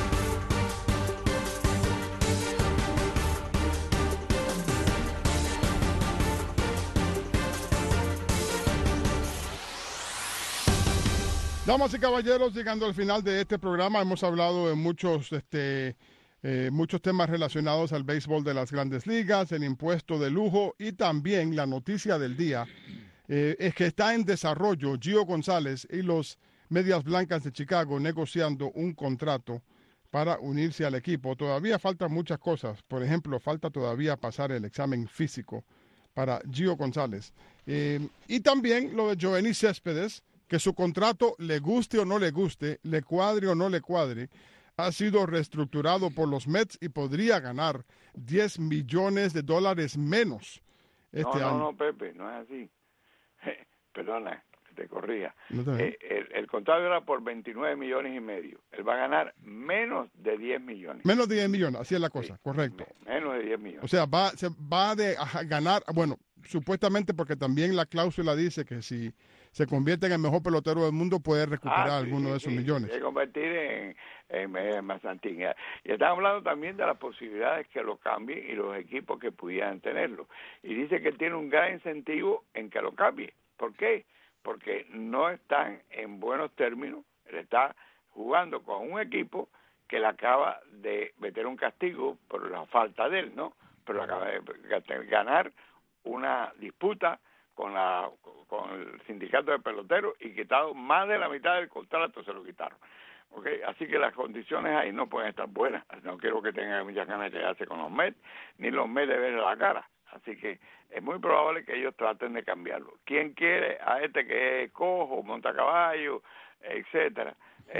Damas y caballeros, llegando al final de este programa, hemos hablado de muchos temas relacionados al béisbol de las grandes ligas, el impuesto de lujo y también la noticia del día es que está en desarrollo Gio González y los Medias Blancas de Chicago negociando un contrato para unirse al equipo. Todavía faltan muchas cosas. Por ejemplo, falta todavía pasar el examen físico para Gio González. Y también lo de Yoenis Céspedes, que su contrato, le guste o no le guste, le cuadre o no le cuadre, ha sido reestructurado por los Mets y podría ganar $10 millones menos este año. No, Pepe, no es así. Perdona, que te corrija. No el contrato era por 29 millones y medio. Él va a ganar menos de 10 millones. Menos de 10 millones, así es la cosa, sí, correcto. Menos de 10 millones. O sea, va a ganar, bueno, supuestamente porque también la cláusula dice que si se convierte en el mejor pelotero del mundo puede recuperar alguno de esos millones. Se convertir en Mazantín. Y están hablando también de las posibilidades que lo cambien y los equipos que pudieran tenerlo. Y dice que tiene un gran incentivo en que lo cambie. ¿Por qué? Porque no están en buenos términos. Él está jugando con un equipo que le acaba de meter un castigo por la falta de él, ¿no? Pero acaba de ganar una disputa con el sindicato de peloteros y quitado más de la mitad del contrato, se lo quitaron. ¿Okay? Así que las condiciones ahí no pueden estar buenas. No quiero que tengan muchas ganas de quedarse con los Mets, ni los Mets de verle la cara. Así que es muy probable que ellos traten de cambiarlo. ¿Quién quiere a este que es cojo, montacaballo, etcétera?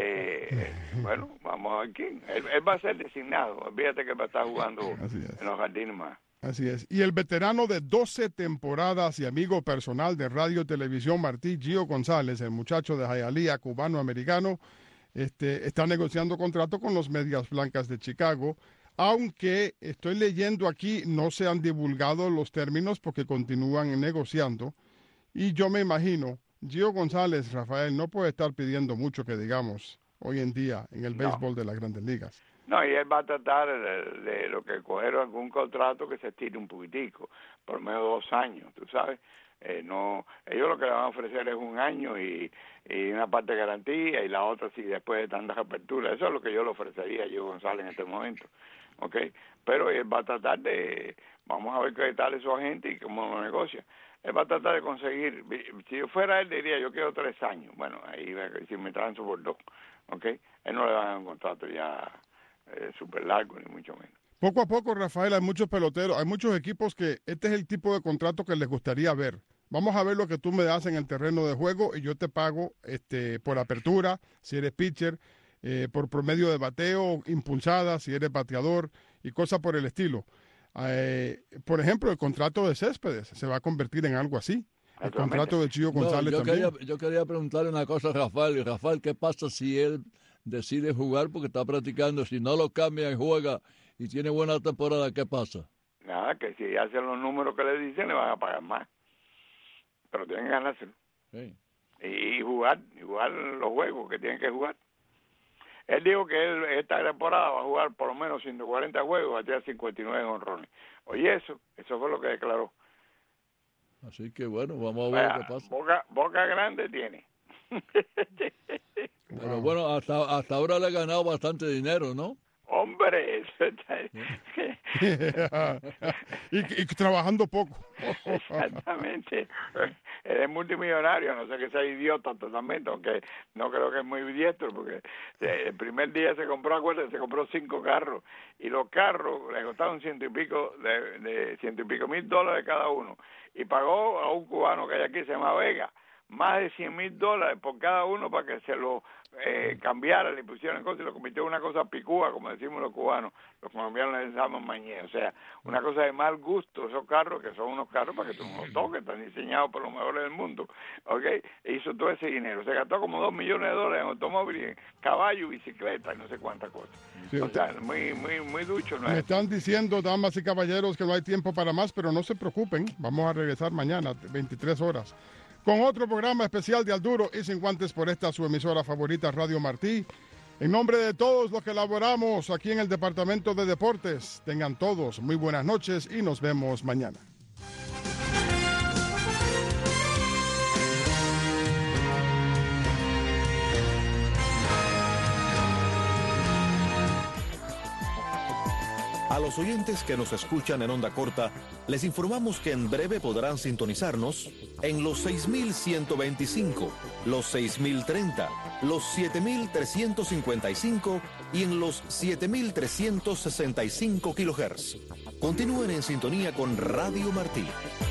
Bueno, vamos a ver quién. Él va a ser designado. Olvídate que va a estar jugando en los jardines más. Así es. Y el veterano de 12 temporadas y amigo personal de Radio Televisión Martí, Gio González, el muchacho de Hialeah, cubano-americano, está negociando contrato con los Medias Blancas de Chicago, aunque estoy leyendo aquí, no se han divulgado los términos porque continúan negociando. Y yo me imagino, Gio González, Rafael, no puede estar pidiendo mucho que digamos hoy en día en el béisbol de las Grandes Ligas. No, y él va a tratar de lo que coger algún contrato que se estire un poquitico, por menos 2 años, tú sabes. No, ellos lo que le van a ofrecer es 1 año y una parte de garantía y la otra si después de tantas aperturas. Eso es lo que yo le ofrecería a Gio González en este momento, ¿ok? Pero él va a tratar vamos a ver qué tal es su agente y cómo lo negocia. Él va a tratar de conseguir, si yo fuera él diría yo quiero 3 años, bueno, ahí si me traen su por 2, ¿ok? Él no le dan un contrato ya súper largo, ni mucho menos. Poco a poco, Rafael, hay muchos peloteros, hay muchos equipos que este es el tipo de contrato que les gustaría ver. Vamos a ver lo que tú me das en el terreno de juego y yo te pago por apertura, si eres pitcher, por promedio de bateo, impulsada, si eres bateador y cosas por el estilo. Por ejemplo, el contrato de Céspedes se va a convertir en algo así. El contrato de Gio González también. Yo quería preguntarle una cosa a Rafael. Y Rafael, ¿qué pasa si él decide jugar porque está practicando? Si no lo cambia y juega y tiene buena temporada, ¿qué pasa? Nada, que si hacen los números que le dicen, le van a pagar más. Pero tienen que ganárselo. Sí. Y jugar los juegos que tienen que jugar. Él dijo que él esta temporada va a jugar por lo menos 140 juegos, va a tirar 59 honrones. Oye, eso fue lo que declaró. Así que bueno, vamos a ver qué pasa. Boca grande tiene. Pero bueno, hasta ahora le ha ganado bastante dinero, ¿no? Hombre, eso está... y trabajando poco. Exactamente. Él es multimillonario, no sé que sea idiota totalmente, aunque no creo que es muy diestro, porque el primer día se compró 5 carros, y los carros le costaron $100 y pico mil dólares cada uno, y pagó a un cubano que hay aquí, se llama Vega, más de $100,000 por cada uno para que se lo cambiara, le pusieran cosas y lo convirtió en una cosa picúa, como decimos los cubanos. Los colombianos le decimos mañé, o sea, una cosa de mal gusto, esos carros que son unos carros para que tú no los toques, están diseñados por los mejores del mundo, ¿ok? E hizo todo ese dinero, se gastó como $2 millones en automóviles, caballo, bicicleta y no sé cuántas cosas. Sí, o sea, muy ducho. ¿No? Me están diciendo, damas y caballeros, que no hay tiempo para más, pero no se preocupen, vamos a regresar mañana, 23 horas. Con otro programa especial de Al Duro y Sin Guantes por esta su emisora favorita, Radio Martí. En nombre de todos los que laboramos aquí en el Departamento de Deportes, tengan todos muy buenas noches y nos vemos mañana. A los oyentes que nos escuchan en onda corta, les informamos que en breve podrán sintonizarnos en los 6.125, los 6.030, los 7.355 y en los 7.365 kHz. Continúen en sintonía con Radio Martí.